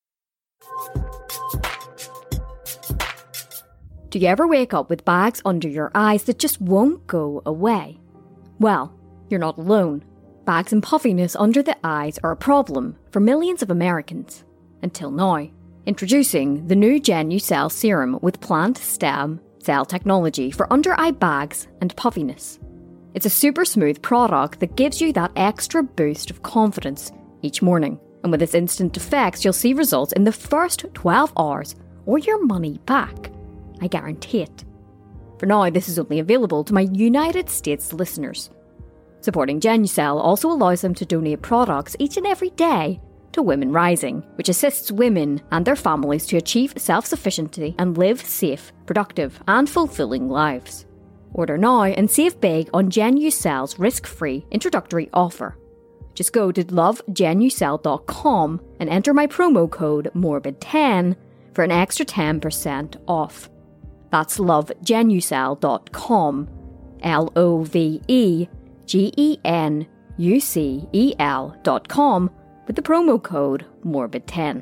Do you ever wake up with bags under your eyes that just won't go away? Well, you're not alone. Bags and puffiness under the eyes are a problem for millions of Americans. Until now. Introducing the new Genucel serum with plant stem cell technology for under-eye bags and puffiness. It's a super smooth product that gives you that extra boost of confidence each morning. And with its instant effects, you'll see results in the first 12 hours or your money back. I guarantee it. For now, this is only available to my United States listeners. Supporting Genucel also allows them to donate products each and every day to Women Rising, which assists women and their families to achieve self-sufficiency and live safe, productive and fulfilling lives. Order now and save big on Genucel's risk-free introductory offer. Just go to lovegenucel.com and enter my promo code MORBID10 for an extra 10% off. That's lovegenucel.com, LOVEGENUCEL.com with the promo code MORBID10.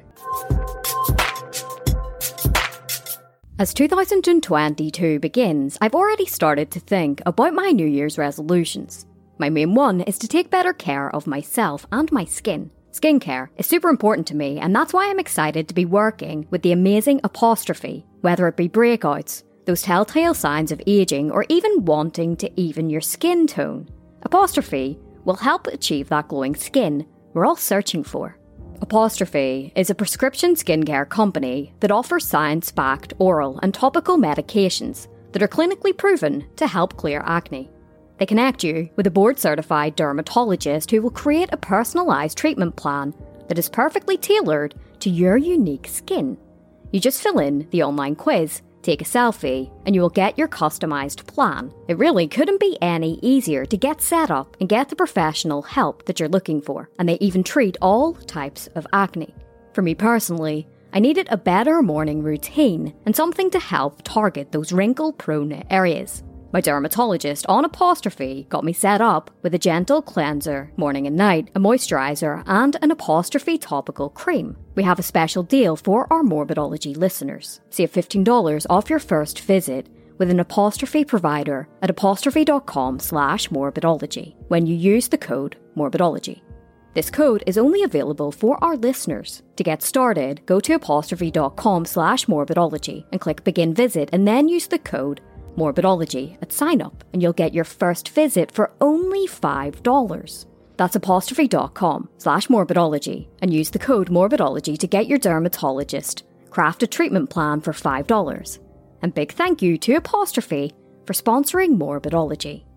As 2022 begins, I've already started to think about my New Year's resolutions. My main one is to take better care of myself and my skin. Skincare is super important to me, and that's why I'm excited to be working with the amazing Apostrophe, whether it be breakouts, those telltale signs of aging, or even wanting to even your skin tone. Apostrophe will help achieve that glowing skin we're all searching for. Apostrophe is a prescription skincare company that offers science-backed oral and topical medications that are clinically proven to help clear acne. They connect you with a board-certified dermatologist who will create a personalised treatment plan that is perfectly tailored to your unique skin. You just fill in the online quiz, take a selfie, and you will get your customised plan. It really couldn't be any easier to get set up and get the professional help that you're looking for, and they even treat all types of acne. For me personally, I needed a better morning routine and something to help target those wrinkle-prone areas. My dermatologist on Apostrophe got me set up with a gentle cleanser morning and night, a moisturiser and an Apostrophe topical cream. We have a special deal for our Morbidology listeners. Save $15 off your first visit with an Apostrophe provider at apostrophe.com/morbidology when you use the code Morbidology. This code is only available for our listeners. To get started, go to apostrophe.com/morbidology and click begin visit and then use the code Morbidology at sign up and you'll get your first visit for only $5. That's apostrophe.com/morbidology and use the code Morbidology to get your dermatologist craft a treatment plan for $5. And big thank you to Apostrophe for sponsoring Morbidology.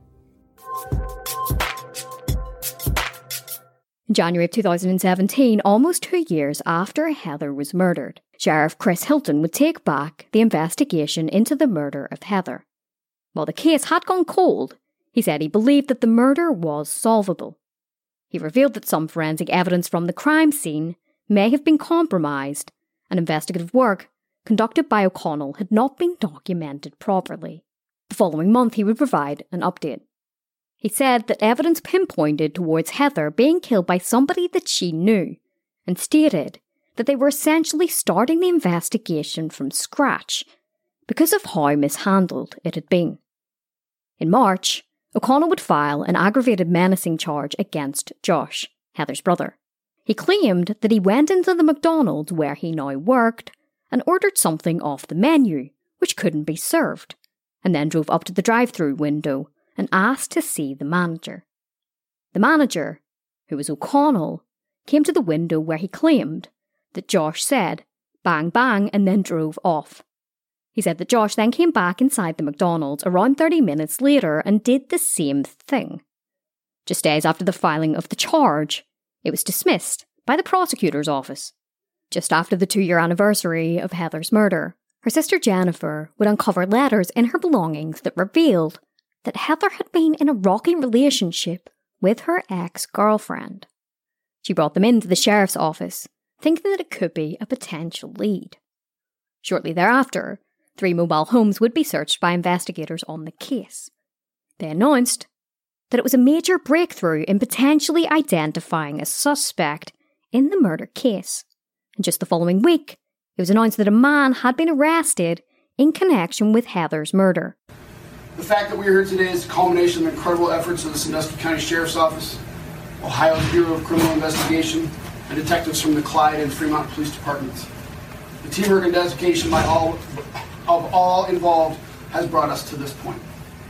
In January of 2017, almost 2 years after Heather was murdered, Sheriff Chris Hilton would take back the investigation into the murder of Heather. While the case had gone cold, he said he believed that the murder was solvable. He revealed that some forensic evidence from the crime scene may have been compromised, and investigative work conducted by O'Connell had not been documented properly. The following month, he would provide an update. He said that evidence pinpointed towards Heather being killed by somebody that she knew, and stated that they were essentially starting the investigation from scratch because of how mishandled it had been. In March, O'Connell would file an aggravated menacing charge against Josh, Heather's brother. He claimed that he went into the McDonald's where he now worked and ordered something off the menu, which couldn't be served, and then drove up to the drive-thru window and asked to see the manager. The manager, who was O'Connell, came to the window where he claimed that Josh said, "Bang, bang," and then drove off. He said that Josh then came back inside the McDonald's around 30 minutes later and did the same thing. Just days after the filing of the charge, it was dismissed by the prosecutor's office. Just after the 2-year anniversary of Heather's murder, her sister Jennifer would uncover letters in her belongings that revealed that Heather had been in a rocky relationship with her ex-girlfriend. She brought them into the sheriff's office, thinking that it could be a potential lead. Shortly thereafter, 3 mobile homes would be searched by investigators on the case. They announced that it was a major breakthrough in potentially identifying a suspect in the murder case. And just the following week, it was announced that a man had been arrested in connection with Heather's murder. The fact that we are here today is the culmination of incredible efforts of the Sandusky County Sheriff's Office, Ohio's Bureau of Criminal Investigation, and detectives from the Clyde and Fremont Police Departments. The teamwork and dedication by all involved has brought us to this point.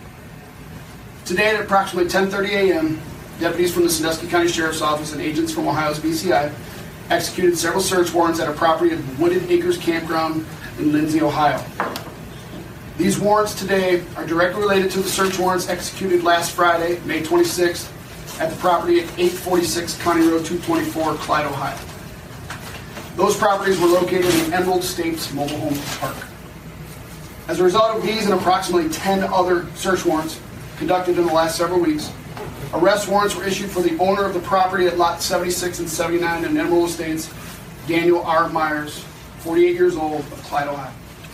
Today at approximately 10:30 a.m., deputies from the Sandusky County Sheriff's Office and agents from Ohio's BCI executed several search warrants at a property at the Wooded Acres Campground in Lindsay, Ohio. These warrants today are directly related to the search warrants executed last Friday, May 26th, at the property at 846 County Road 224, Clyde, Ohio. Those properties were located in Emerald Estates Mobile Home Park. As a result of these and approximately 10 other search warrants conducted in the last several weeks, arrest warrants were issued for the owner of the property at lot 76 and 79 in Emerald Estates, Daniel R. Myers, 48 years old, of Clyde, Ohio.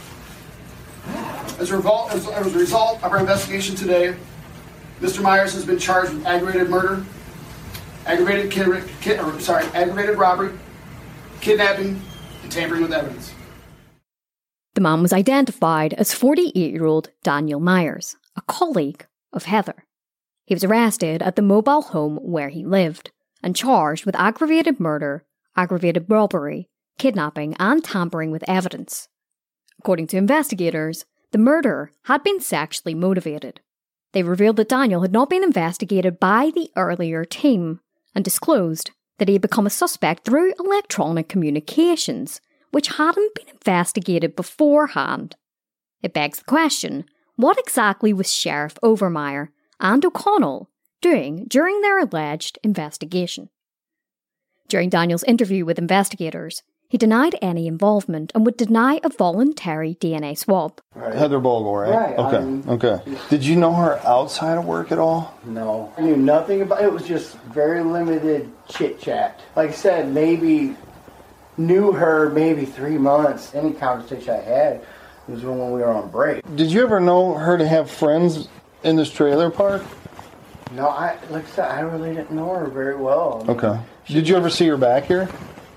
As a result of our investigation today, Mr. Myers has been charged with aggravated murder, aggravated robbery, kidnapping, and tampering with evidence. The man was identified as 48-year-old Daniel Myers, a colleague of Heather. He was arrested at the mobile home where he lived and charged with aggravated murder, aggravated robbery, kidnapping, and tampering with evidence. According to investigators, the murder had been sexually motivated. They revealed that Daniel had not been investigated by the earlier team and disclosed that he had become a suspect through electronic communications, which hadn't been investigated beforehand. It begs the question, what exactly was Sheriff Overmeyer and O'Connell doing during their alleged investigation? During Daniel's interview with investigators, he denied any involvement and would deny a voluntary DNA swab. Right. Heather Bogle, right? Right. Okay. Did you know her outside of work at all? No. I knew nothing about it. It was just very limited chit-chat. Like I said, knew her maybe 3 months. Any conversation I had was when we were on break. Did you ever know her to have friends in this trailer park? No, like I said, I really didn't know her very well. Okay. Did you ever see her back here?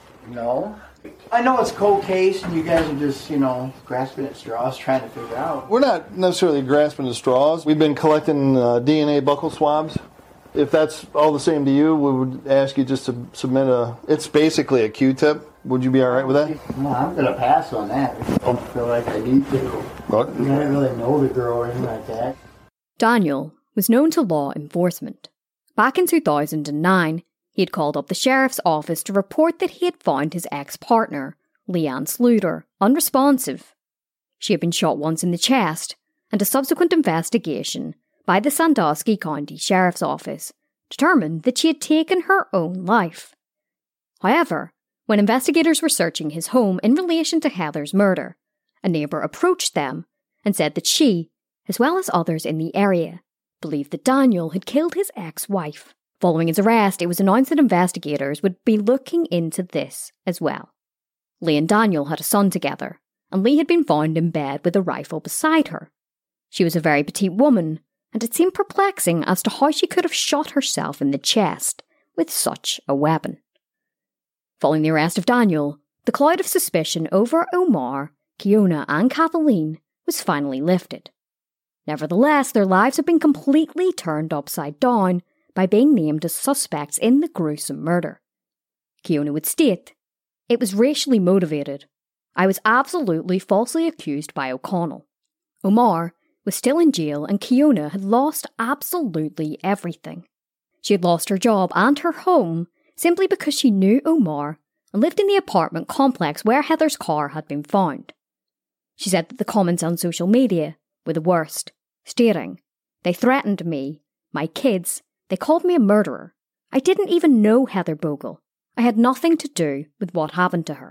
No. I know it's a cold case, and you guys are just, grasping at straws, trying to figure out. We're not necessarily grasping at straws. We've been collecting DNA buccal swabs. If that's all the same to you, we would ask you just to submit it's basically a Q-tip. Would you be all right with that? No, I'm going to pass on that. I don't feel like I need to. What? I didn't really know the girl or anything like that. Daniel was known to law enforcement. Back in 2009, he had called up the sheriff's office to report that he had found his ex-partner, Leanne Sluter, unresponsive. She had been shot once in the chest, and a subsequent investigation by the Sandusky County Sheriff's Office determined that she had taken her own life. However, when investigators were searching his home in relation to Heather's murder, a neighbour approached them and said that she, as well as others in the area, believed that Daniel had killed his ex-wife. Following his arrest, it was announced that investigators would be looking into this as well. Lee and Daniel had a son together, and Lee had been found in bed with a rifle beside her. She was a very petite woman, and it seemed perplexing as to how she could have shot herself in the chest with such a weapon. Following the arrest of Daniel, the cloud of suspicion over Omar, Keona, and Kathleen was finally lifted. Nevertheless, their lives had been completely turned upside down by being named as suspects in the gruesome murder. Keona would state, "It was racially motivated. I was absolutely falsely accused by O'Connell. Omar was still in jail and Keona had lost absolutely everything. She had lost her job and her home simply because she knew Omar and lived in the apartment complex where Heather's car had been found." She said that the comments on social media were the worst, stating, "They threatened me, my kids, they called me a murderer. I didn't even know Heather Bogle. I had nothing to do with what happened to her."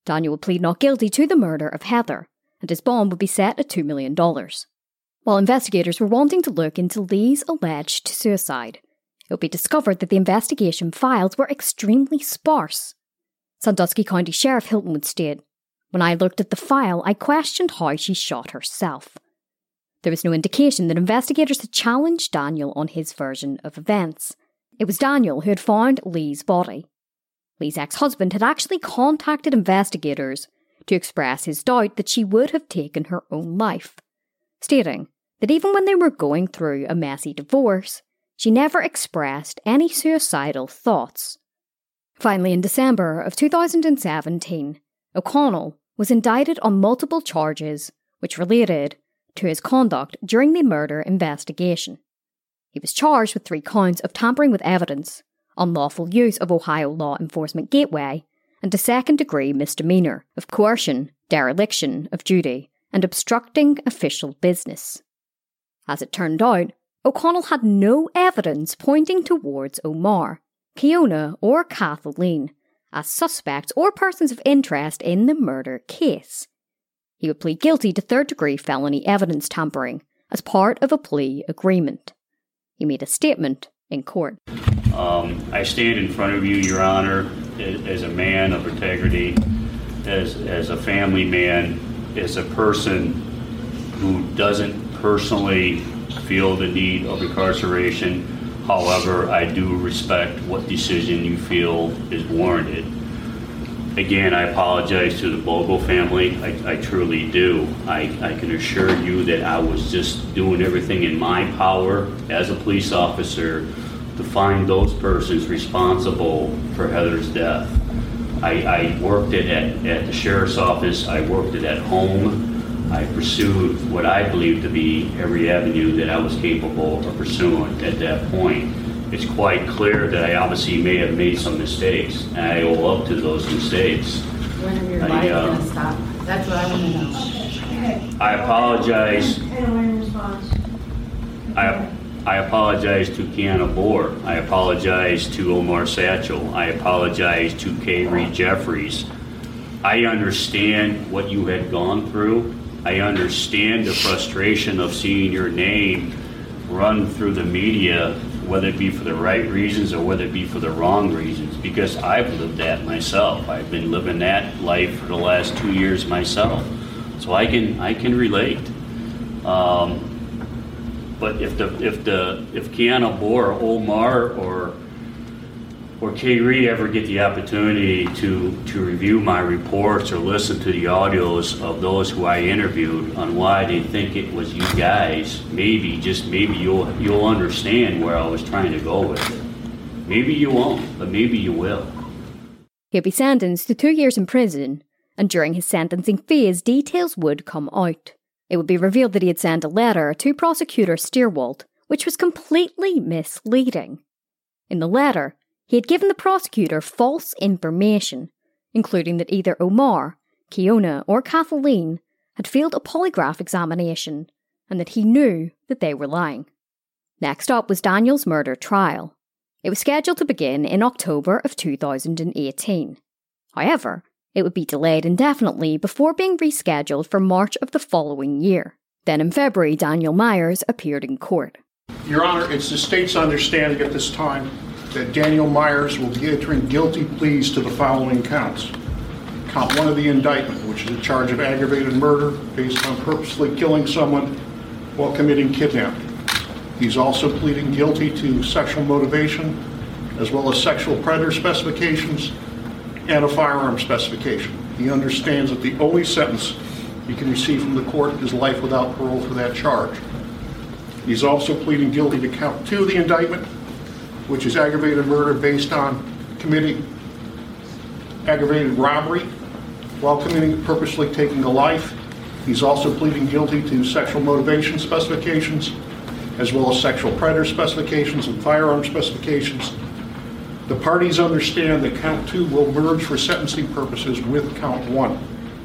Daniel would plead not guilty to the murder of Heather, and his bond would be set at $2 million. While investigators were wanting to look into Lee's alleged suicide, it would be discovered that the investigation files were extremely sparse. Sandusky County Sheriff Hilton would state, "When I looked at the file, I questioned how she shot herself." There was no indication that investigators had challenged Daniel on his version of events. It was Daniel who had found Lee's body. Lee's ex-husband had actually contacted investigators to express his doubt that she would have taken her own life, stating that even when they were going through a messy divorce, she never expressed any suicidal thoughts. Finally, in December of 2017, O'Connell was indicted on multiple charges which related to his conduct during the murder investigation. He was charged with 3 counts of tampering with evidence, unlawful use of Ohio law enforcement gateway, and a second-degree misdemeanor of coercion, dereliction of duty, and obstructing official business. As it turned out, O'Connell had no evidence pointing towards Omar, Keona, or Kathleen as suspects or persons of interest in the murder case. He would plead guilty to third-degree felony evidence tampering as part of a plea agreement. He made a statement in court. I stand in front of you, Your Honor, as a man of integrity, as a family man, as a person who doesn't personally feel the need of incarceration. However, I do respect what decision you feel is warranted. Again, I apologize to the Bogle family. I truly do. I can assure you that I was just doing everything in my power as a police officer to find those persons responsible for Heather's death. I worked it at the sheriff's office. I worked it at home. I pursued what I believe to be every avenue that I was capable of pursuing at that point. It's quite clear that I obviously may have made some mistakes, and I owe up to those mistakes. When are your life going to stop? That's what I want to know. I apologize. I apologize to Kiana Bohr. I apologize to Omar Satchel. I apologize to K. Reed Jeffries. I understand what you had gone through. I understand the frustration of seeing your name run through the media, whether it be for the right reasons or whether it be for the wrong reasons, because I've lived that myself. I've been living that life for the last 2 years myself, so I can relate. But if Kiana Bohr, or Omar, or K. Reed ever get the opportunity to review my reports or listen to the audios of those who I interviewed on why they think it was you guys, maybe, just maybe you'll understand where I was trying to go with it. Maybe you won't, but maybe you will. He'll be sentenced to 2 years in prison, and during his sentencing phase, details would come out. It would be revealed that he had sent a letter to Prosecutor Steerwalt, which was completely misleading. In the letter, he had given the prosecutor false information, including that either Omar, Keona, or Kathleen had failed a polygraph examination, and that he knew that they were lying. Next up was Daniel's murder trial. It was scheduled to begin in October of 2018. However, it would be delayed indefinitely before being rescheduled for March of the following year. Then in February, Daniel Myers appeared in court. Your Honor, it's the state's understanding at this time that Daniel Myers will be entering guilty pleas to the following counts. Count 1 of the indictment, which is a charge of aggravated murder based on purposely killing someone while committing kidnapping. He's also pleading guilty to sexual motivation, as well as sexual predator specifications and a firearm specification. He understands that the only sentence he can receive from the court is life without parole for that charge. He's also pleading guilty to count 2 of the indictment, which is aggravated murder based on committing aggravated robbery while purposely taking a life. He's also pleading guilty to sexual motivation specifications, as well as sexual predator specifications and firearm specifications. The parties understand that count 2 will merge for sentencing purposes with count 1.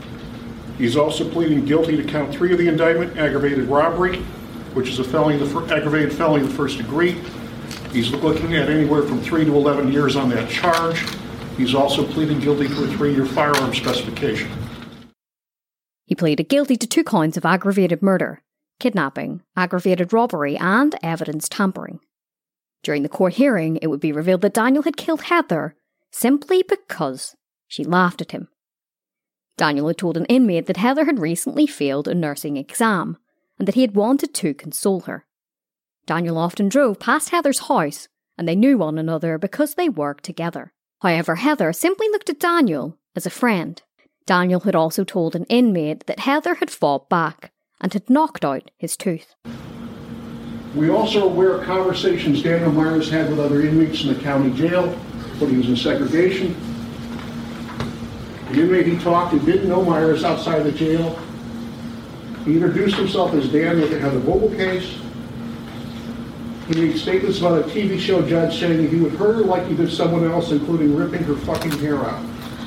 He's also pleading guilty to count 3 of the indictment, aggravated robbery, which is a aggravated felony of the first degree. He's looking at anywhere from 3 to 11 years on that charge. He's also pleaded guilty to a 3-year firearm specification. He pleaded guilty to 2 counts of aggravated murder, kidnapping, aggravated robbery, and evidence tampering. During the court hearing, it would be revealed that Daniel had killed Heather simply because she laughed at him. Daniel had told an inmate that Heather had recently failed a nursing exam and that he had wanted to console her. Daniel often drove past Heather's house and they knew one another because they worked together. However, Heather simply looked at Daniel as a friend. Daniel had also told an inmate that Heather had fought back and had knocked out his tooth. We also are aware of conversations Daniel Myers had with other inmates in the county jail when he was in segregation. The inmate he talked to didn't know Myers outside the jail. He introduced himself as Dan with the Heather Vogel case. He made statements about a TV show judge saying that he would hurt her like he did someone else, including ripping her fucking hair out.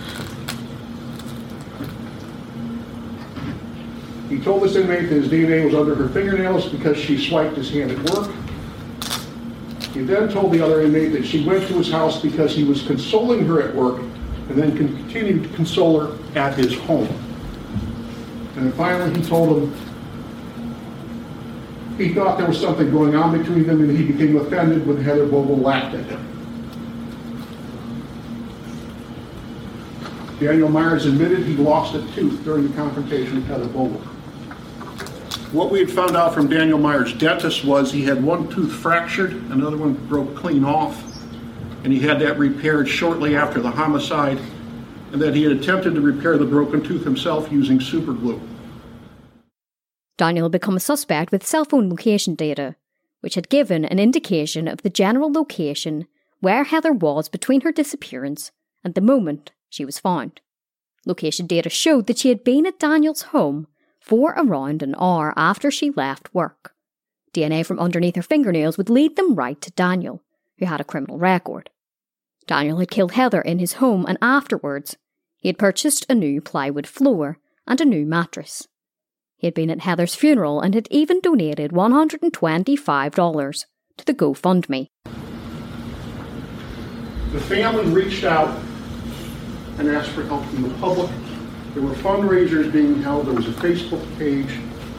He told this inmate that his DNA was under her fingernails because she swiped his hand at work. He then told the other inmate that she went to his house because he was consoling her at work and then continued to console her at his home. And then finally he told him he thought there was something going on between them and he became offended when Heather Vogel laughed at him. Daniel Myers admitted he lost a tooth during the confrontation with Heather Vogel. What we had found out from Daniel Myers' dentist was he had one tooth fractured, another one broke clean off, and he had that repaired shortly after the homicide, and that he had attempted to repair the broken tooth himself using super glue. Daniel had become a suspect with cell phone location data, which had given an indication of the general location where Heather was between her disappearance and the moment she was found. Location data showed that she had been at Daniel's home for around an hour after she left work. DNA from underneath her fingernails would lead them right to Daniel, who had a criminal record. Daniel had killed Heather in his home, and afterwards he had purchased a new plywood floor and a new mattress. He had been at Heather's funeral and had even donated $125 to the GoFundMe. The family reached out and asked for help from the public. There were fundraisers being held. There was a Facebook page.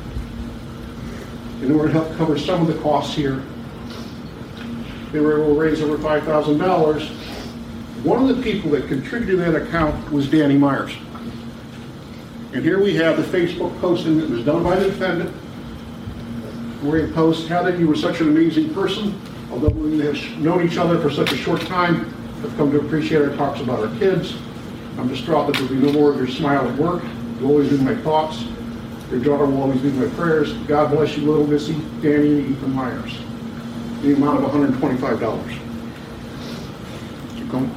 In order to help cover some of the costs here, they were able to raise over $5,000. One of the people that contributed to that account was Danny Myers. And here we have the Facebook posting that was done by the defendant, where he posts, Heather, you were such an amazing person. Although we have known each other for such a short time, I've come to appreciate our talks about our kids. I'm distraught that there'll be no more of your smile at work. You'll always be in my thoughts. Your daughter will always be in my prayers. God bless you, little Missy, Danny, and Ethan Myers. The amount of $125. Keep going.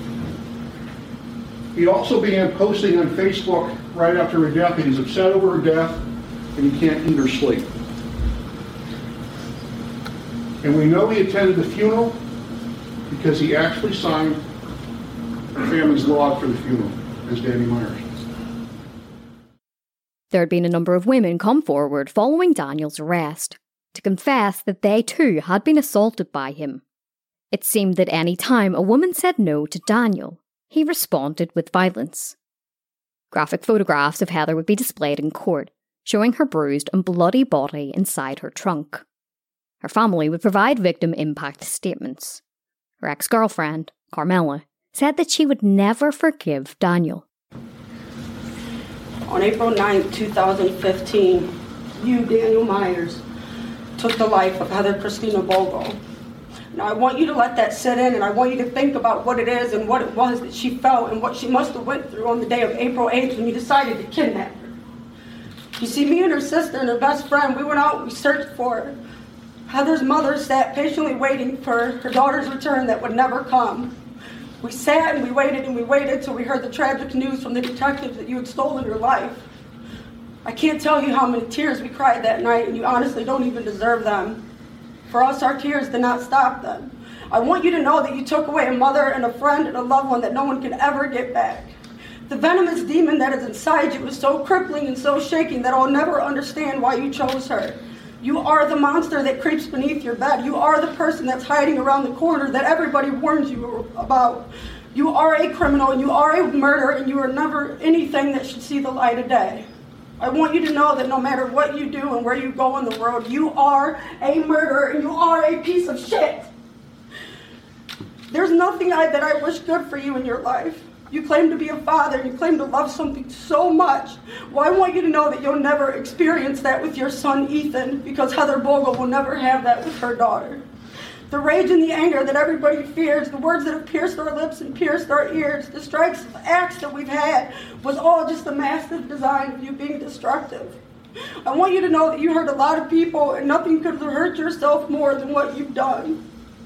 He also began posting on Facebook right after her death that he's upset over her death and he can't eat or sleep. And we know he attended the funeral because he actually signed the family's log for the funeral as Danny Myers. There had been a number of women come forward following Daniel's arrest to confess that they too had been assaulted by him. It seemed that any time a woman said no to Daniel, he responded with violence. Graphic photographs of Heather would be displayed in court, showing her bruised and bloody body inside her trunk. Her family would provide victim impact statements. Her ex-girlfriend, Carmela, said that she would never forgive Daniel. On April 9, 2015, you, Daniel Myers, took the life of Heather Christina Vogel. Now I want you to let that sit in, and I want you to think about what it is and what it was that she felt and what she must have went through on the day of April 8th when you decided to kidnap her. You see, me and her sister and her best friend, we went out and we searched for her. Heather's mother sat patiently waiting for her daughter's return that would never come. We sat and we waited till we heard the tragic news from the detectives that you had stolen her life. I can't tell you how many tears we cried that night, and you honestly don't even deserve them. For us, our tears did not stop them. I want you to know that you took away a mother and a friend and a loved one that no one can ever get back. The venomous demon that is inside you is so crippling and so shaking that I'll never understand why you chose her. You are the monster that creeps beneath your bed. You are the person that's hiding around the corner that everybody warns you about. You are a criminal, and you are a murderer, and you are never anything that should see the light of day. I want you to know that no matter what you do and where you go in the world, you are a murderer, and you are a piece of shit. There's nothing that I wish good for you in your life. You claim to be a father, and you claim to love something so much. Well, I want you to know that you'll never experience that with your son, Ethan, because Heather Bogle will never have that with her daughter. The rage and the anger that everybody fears, the words that have pierced our lips and pierced our ears, the strikes, the acts that we've had, was all just a massive design of you being destructive. I want you to know that you hurt a lot of people, and nothing could hurt yourself more than what you've done.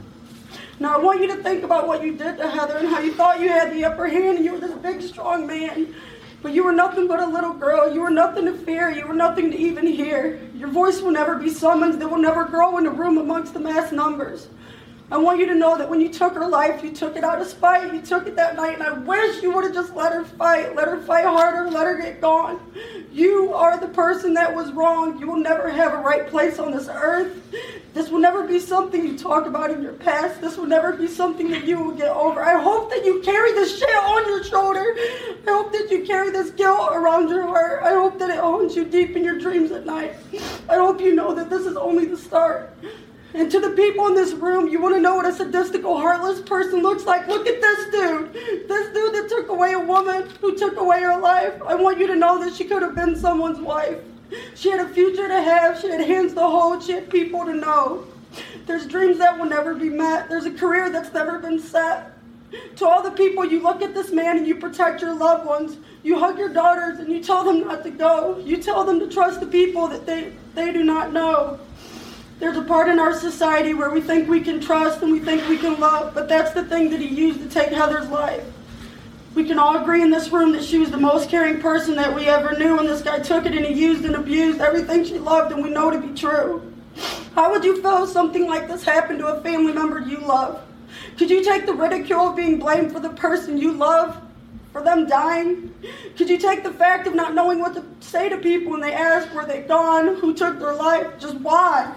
Now, I want you to think about what you did to Heather and how you thought you had the upper hand and you were this big, strong man. But you were nothing but a little girl. You were nothing to fear. You were nothing to even hear. Your voice will never be summoned. It will never grow in a room amongst the mass numbers. I want you to know that when you took her life, you took it out of spite. You took it that night, and I wish you would have just let her fight harder, let her get gone. You are the person that was wrong. You will never have a right place on this earth. This will never be something you talk about in your past. This will never be something that you will get over. I hope that you carry this shit on your shoulder. I hope that you carry this guilt around your heart. I hope that it haunts you deep in your dreams at night. I hope you know that this is only the start. And to the people in this room, you want to know what a sadistical, heartless person looks like? Look at this dude. This dude that took away a woman, who took away her life. I want you to know that she could have been someone's wife. She had a future to have. She had hands to hold. She had people to know. There's dreams that will never be met. There's a career that's never been set. To all the people, you look at this man and you protect your loved ones. You hug your daughters and you tell them not to go. You tell them to trust the people that they do not know. There's a part in our society where we think we can trust and we think we can love, but that's the thing that he used to take Heather's life. We can all agree in this room that she was the most caring person that we ever knew, and this guy took it and he used and abused everything she loved, and we know to be true. How would you feel if something like this happened to a family member you love? Could you take the ridicule of being blamed for the person you love, for them dying? Could you take the fact of not knowing what to say to people when they ask where they've gone, who took their life, just why?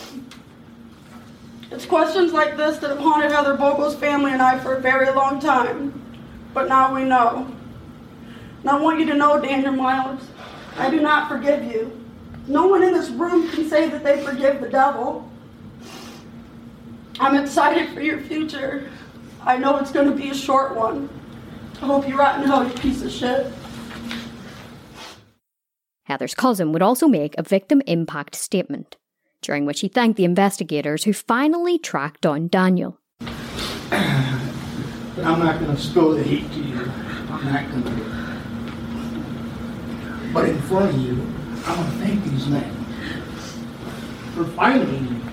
It's questions like this that have haunted Heather Bogle's family and I for a very long time. But now we know. And I want you to know, Daniel Miles, I do not forgive you. No one in this room can say that they forgive the devil. I'm excited for your future. I know it's going to be a short one. I hope you rot in hell, you piece of shit. Heather's cousin would also make a victim impact statement, during which he thanked the investigators who finally tracked down Daniel. But I'm not going to spill the heat to you. I'm not going to. But in front of you, I want to thank these men for fighting me.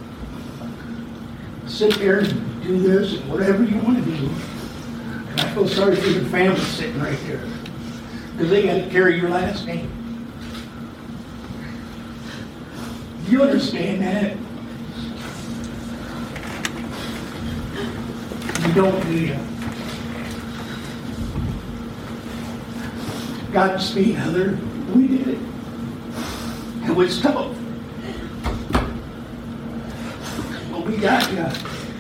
Sit there and do this and whatever you want to do. And I feel sorry for the family sitting right there, because they got to carry your last name. You understand that? You don't, do you? Godspeed, Heather. We did it. It was tough. But we got you.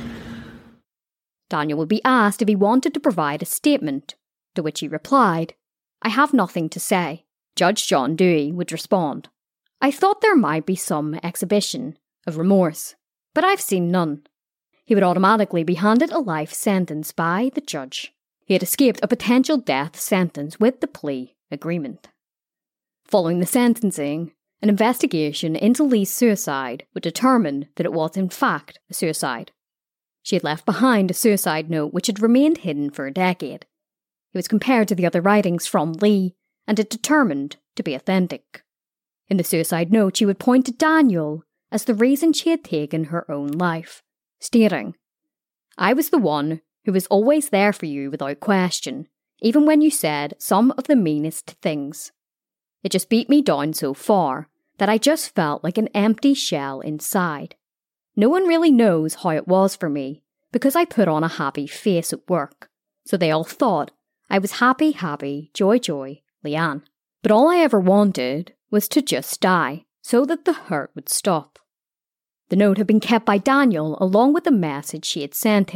Daniel would be asked if he wanted to provide a statement, to which he replied, "I have nothing to say." Judge John Dewey would respond, "I thought there might be some exhibition of remorse, but I've seen none." He would automatically be handed a life sentence by the judge. He had escaped a potential death sentence with the plea agreement. Following the sentencing, an investigation into Lee's suicide would determine that it was in fact a suicide. She had left behind a suicide note which had remained hidden for a decade. It was compared to the other writings from Lee, and it determined to be authentic. In the suicide note, she would point to Daniel as the reason she had taken her own life, stating, "I was the one who was always there for you without question, even when you said some of the meanest things. It just beat me down so far that I just felt like an empty shell inside. No one really knows how it was for me, because I put on a happy face at work, so they all thought I was happy, joy, Leanne. But all I ever wanted was to just die, so that the hurt would stop." The note had been kept by Daniel along with the message she had sent him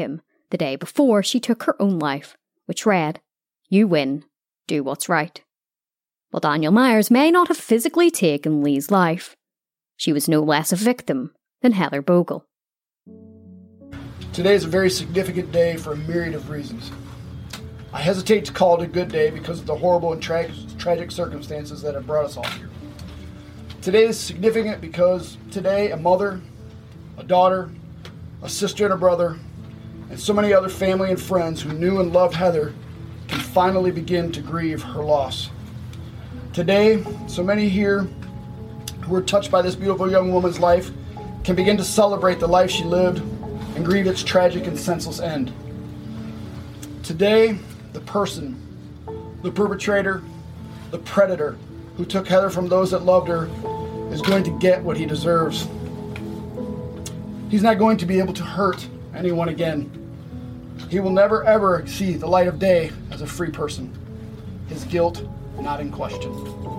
The day before, she took her own life, which read, "You win, do what's right." While Daniel Myers may not have physically taken Lee's life, she was no less a victim than Heather Bogle. Today is a very significant day for a myriad of reasons. I hesitate to call it a good day because of the horrible and tragic circumstances that have brought us all here. Today is significant because today a mother, a daughter, a sister and a brother, and so many other family and friends who knew and loved Heather can finally begin to grieve her loss. Today, so many here who were touched by this beautiful young woman's life can begin to celebrate the life she lived and grieve its tragic and senseless end. Today, the person, the perpetrator, the predator who took Heather from those that loved her is going to get what he deserves. He's not going to be able to hurt anyone again. He will never ever see the light of day as a free person. His guilt not in question.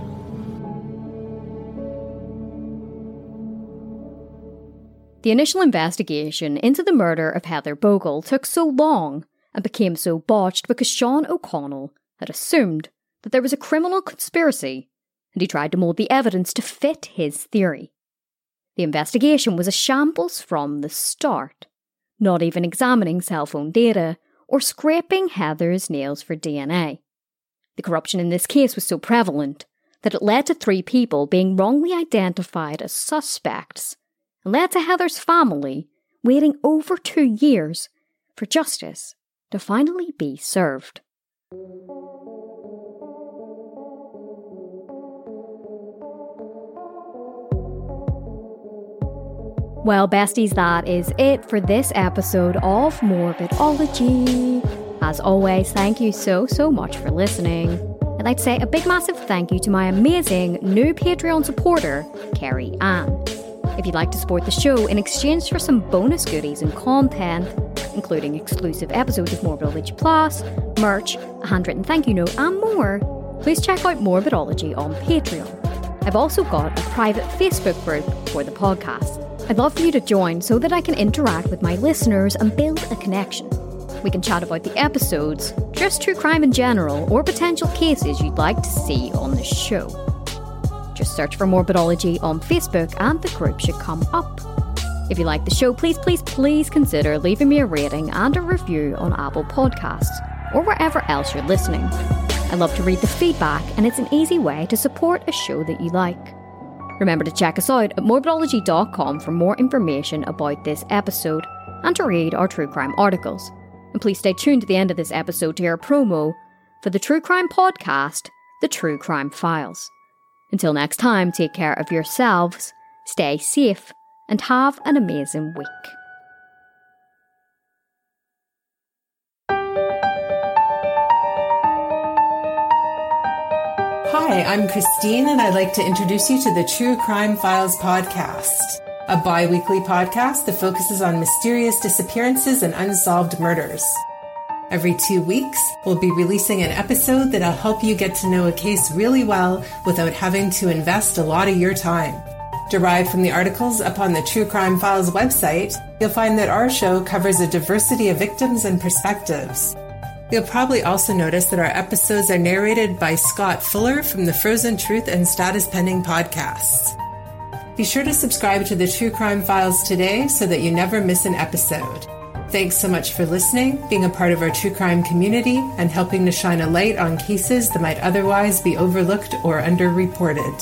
The initial investigation into the murder of Heather Bogle took so long and became so botched because Sean O'Connell had assumed that there was a criminal conspiracy, and he tried to mould the evidence to fit his theory. The investigation was a shambles from the start, not even examining cell phone data or scraping Heather's nails for DNA. The corruption in this case was so prevalent that it led to 3 people being wrongly identified as suspects, and led to Heather's family waiting over 2 years for justice to finally be served. Well, besties, that is it for this episode of Morbidology. As always, thank you so much for listening. I'd like to say a big massive thank you to my amazing new Patreon supporter, Carrie Ann. If you'd like to support the show in exchange for some bonus goodies and content, including exclusive episodes of Morbidology Plus, merch, a handwritten thank you note, and more, please check out Morbidology on Patreon. I've also got a private Facebook group for the podcast. I'd love for you to join so that I can interact with my listeners and build a connection. We can chat about the episodes, just true crime in general, or potential cases you'd like to see on the show. Just search for Morbidology on Facebook and the group should come up. If you like the show, please consider leaving me a rating and a review on Apple Podcasts or wherever else you're listening. I love to read the feedback, and it's an easy way to support a show that you like. Remember to check us out at morbidology.com for more information about this episode and to read our true crime articles. And please stay tuned to the end of this episode to hear a promo for the true crime podcast, The True Crime Files. Until next time, take care of yourselves, stay safe, and have an amazing week. Hi, I'm Christine, and I'd like to introduce you to the True Crime Files podcast, a bi-weekly podcast that focuses on mysterious disappearances and unsolved murders. Every 2 weeks, we'll be releasing an episode that'll help you get to know a case really well without having to invest a lot of your time. Derived from the articles up on the True Crime Files website, you'll find that our show covers a diversity of victims and perspectives. You'll probably also notice that our episodes are narrated by Scott Fuller from the Frozen Truth and Status Pending podcasts. Be sure to subscribe to the True Crime Files today so that you never miss an episode. Thanks so much for listening, being a part of our true crime community, and helping to shine a light on cases that might otherwise be overlooked or underreported.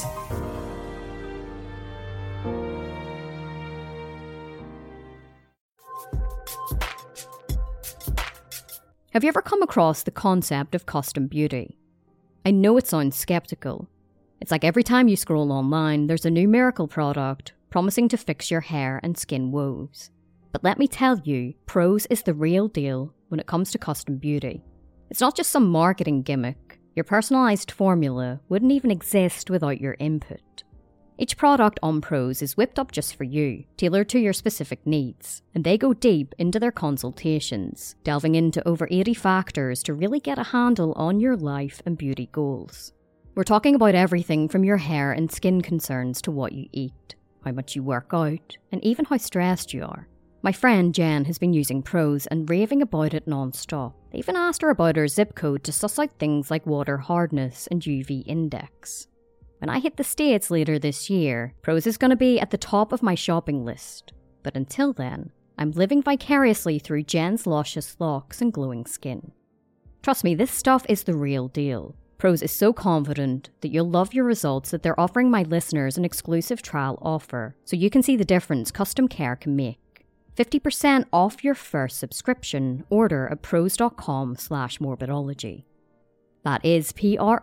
Have you ever come across the concept of custom beauty? I know it sounds skeptical. It's like every time you scroll online, there's a new miracle product promising to fix your hair and skin woes. But let me tell you, Prose is the real deal when it comes to custom beauty. It's not just some marketing gimmick. Your personalised formula wouldn't even exist without your input. Each product on Prose is whipped up just for you, tailored to your specific needs, and they go deep into their consultations, delving into over 80 factors to really get a handle on your life and beauty goals. We're talking about everything from your hair and skin concerns to what you eat, how much you work out, and even how stressed you are. My friend Jen has been using Prose and raving about it non-stop. I even asked her about her zip code to suss out things like water hardness and UV index. When I hit the States later this year, Prose is going to be at the top of my shopping list. But until then, I'm living vicariously through Jen's luscious locks and glowing skin. Trust me, this stuff is the real deal. Prose is so confident that you'll love your results that they're offering my listeners an exclusive trial offer, so you can see the difference custom care can make. 50% off your first subscription. Order at prose.com/morbidology. That is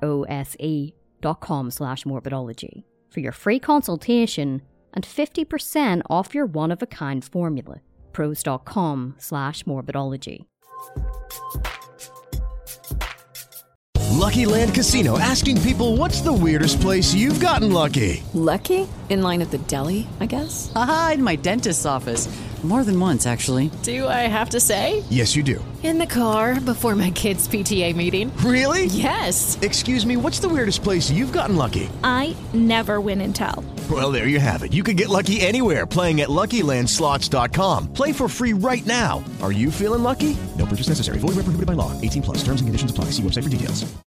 prose.com/morbidology for your free consultation and 50% off your one-of-a-kind formula. prose.com/morbidology. Lucky Land Casino, asking people, what's the weirdest place you've gotten lucky? Lucky? In line at the deli, I guess? Aha, in my dentist's office. More than once, actually. Do I have to say? Yes, you do. In the car before my kids' PTA meeting. Really? Yes. Excuse me, what's the weirdest place you've gotten lucky? I never win and tell. Well, there you have it. You can get lucky anywhere, playing at LuckyLandSlots.com. Play for free right now. Are you feeling lucky? No purchase necessary. Void where prohibited by law. 18+. Terms and conditions apply. See website for details.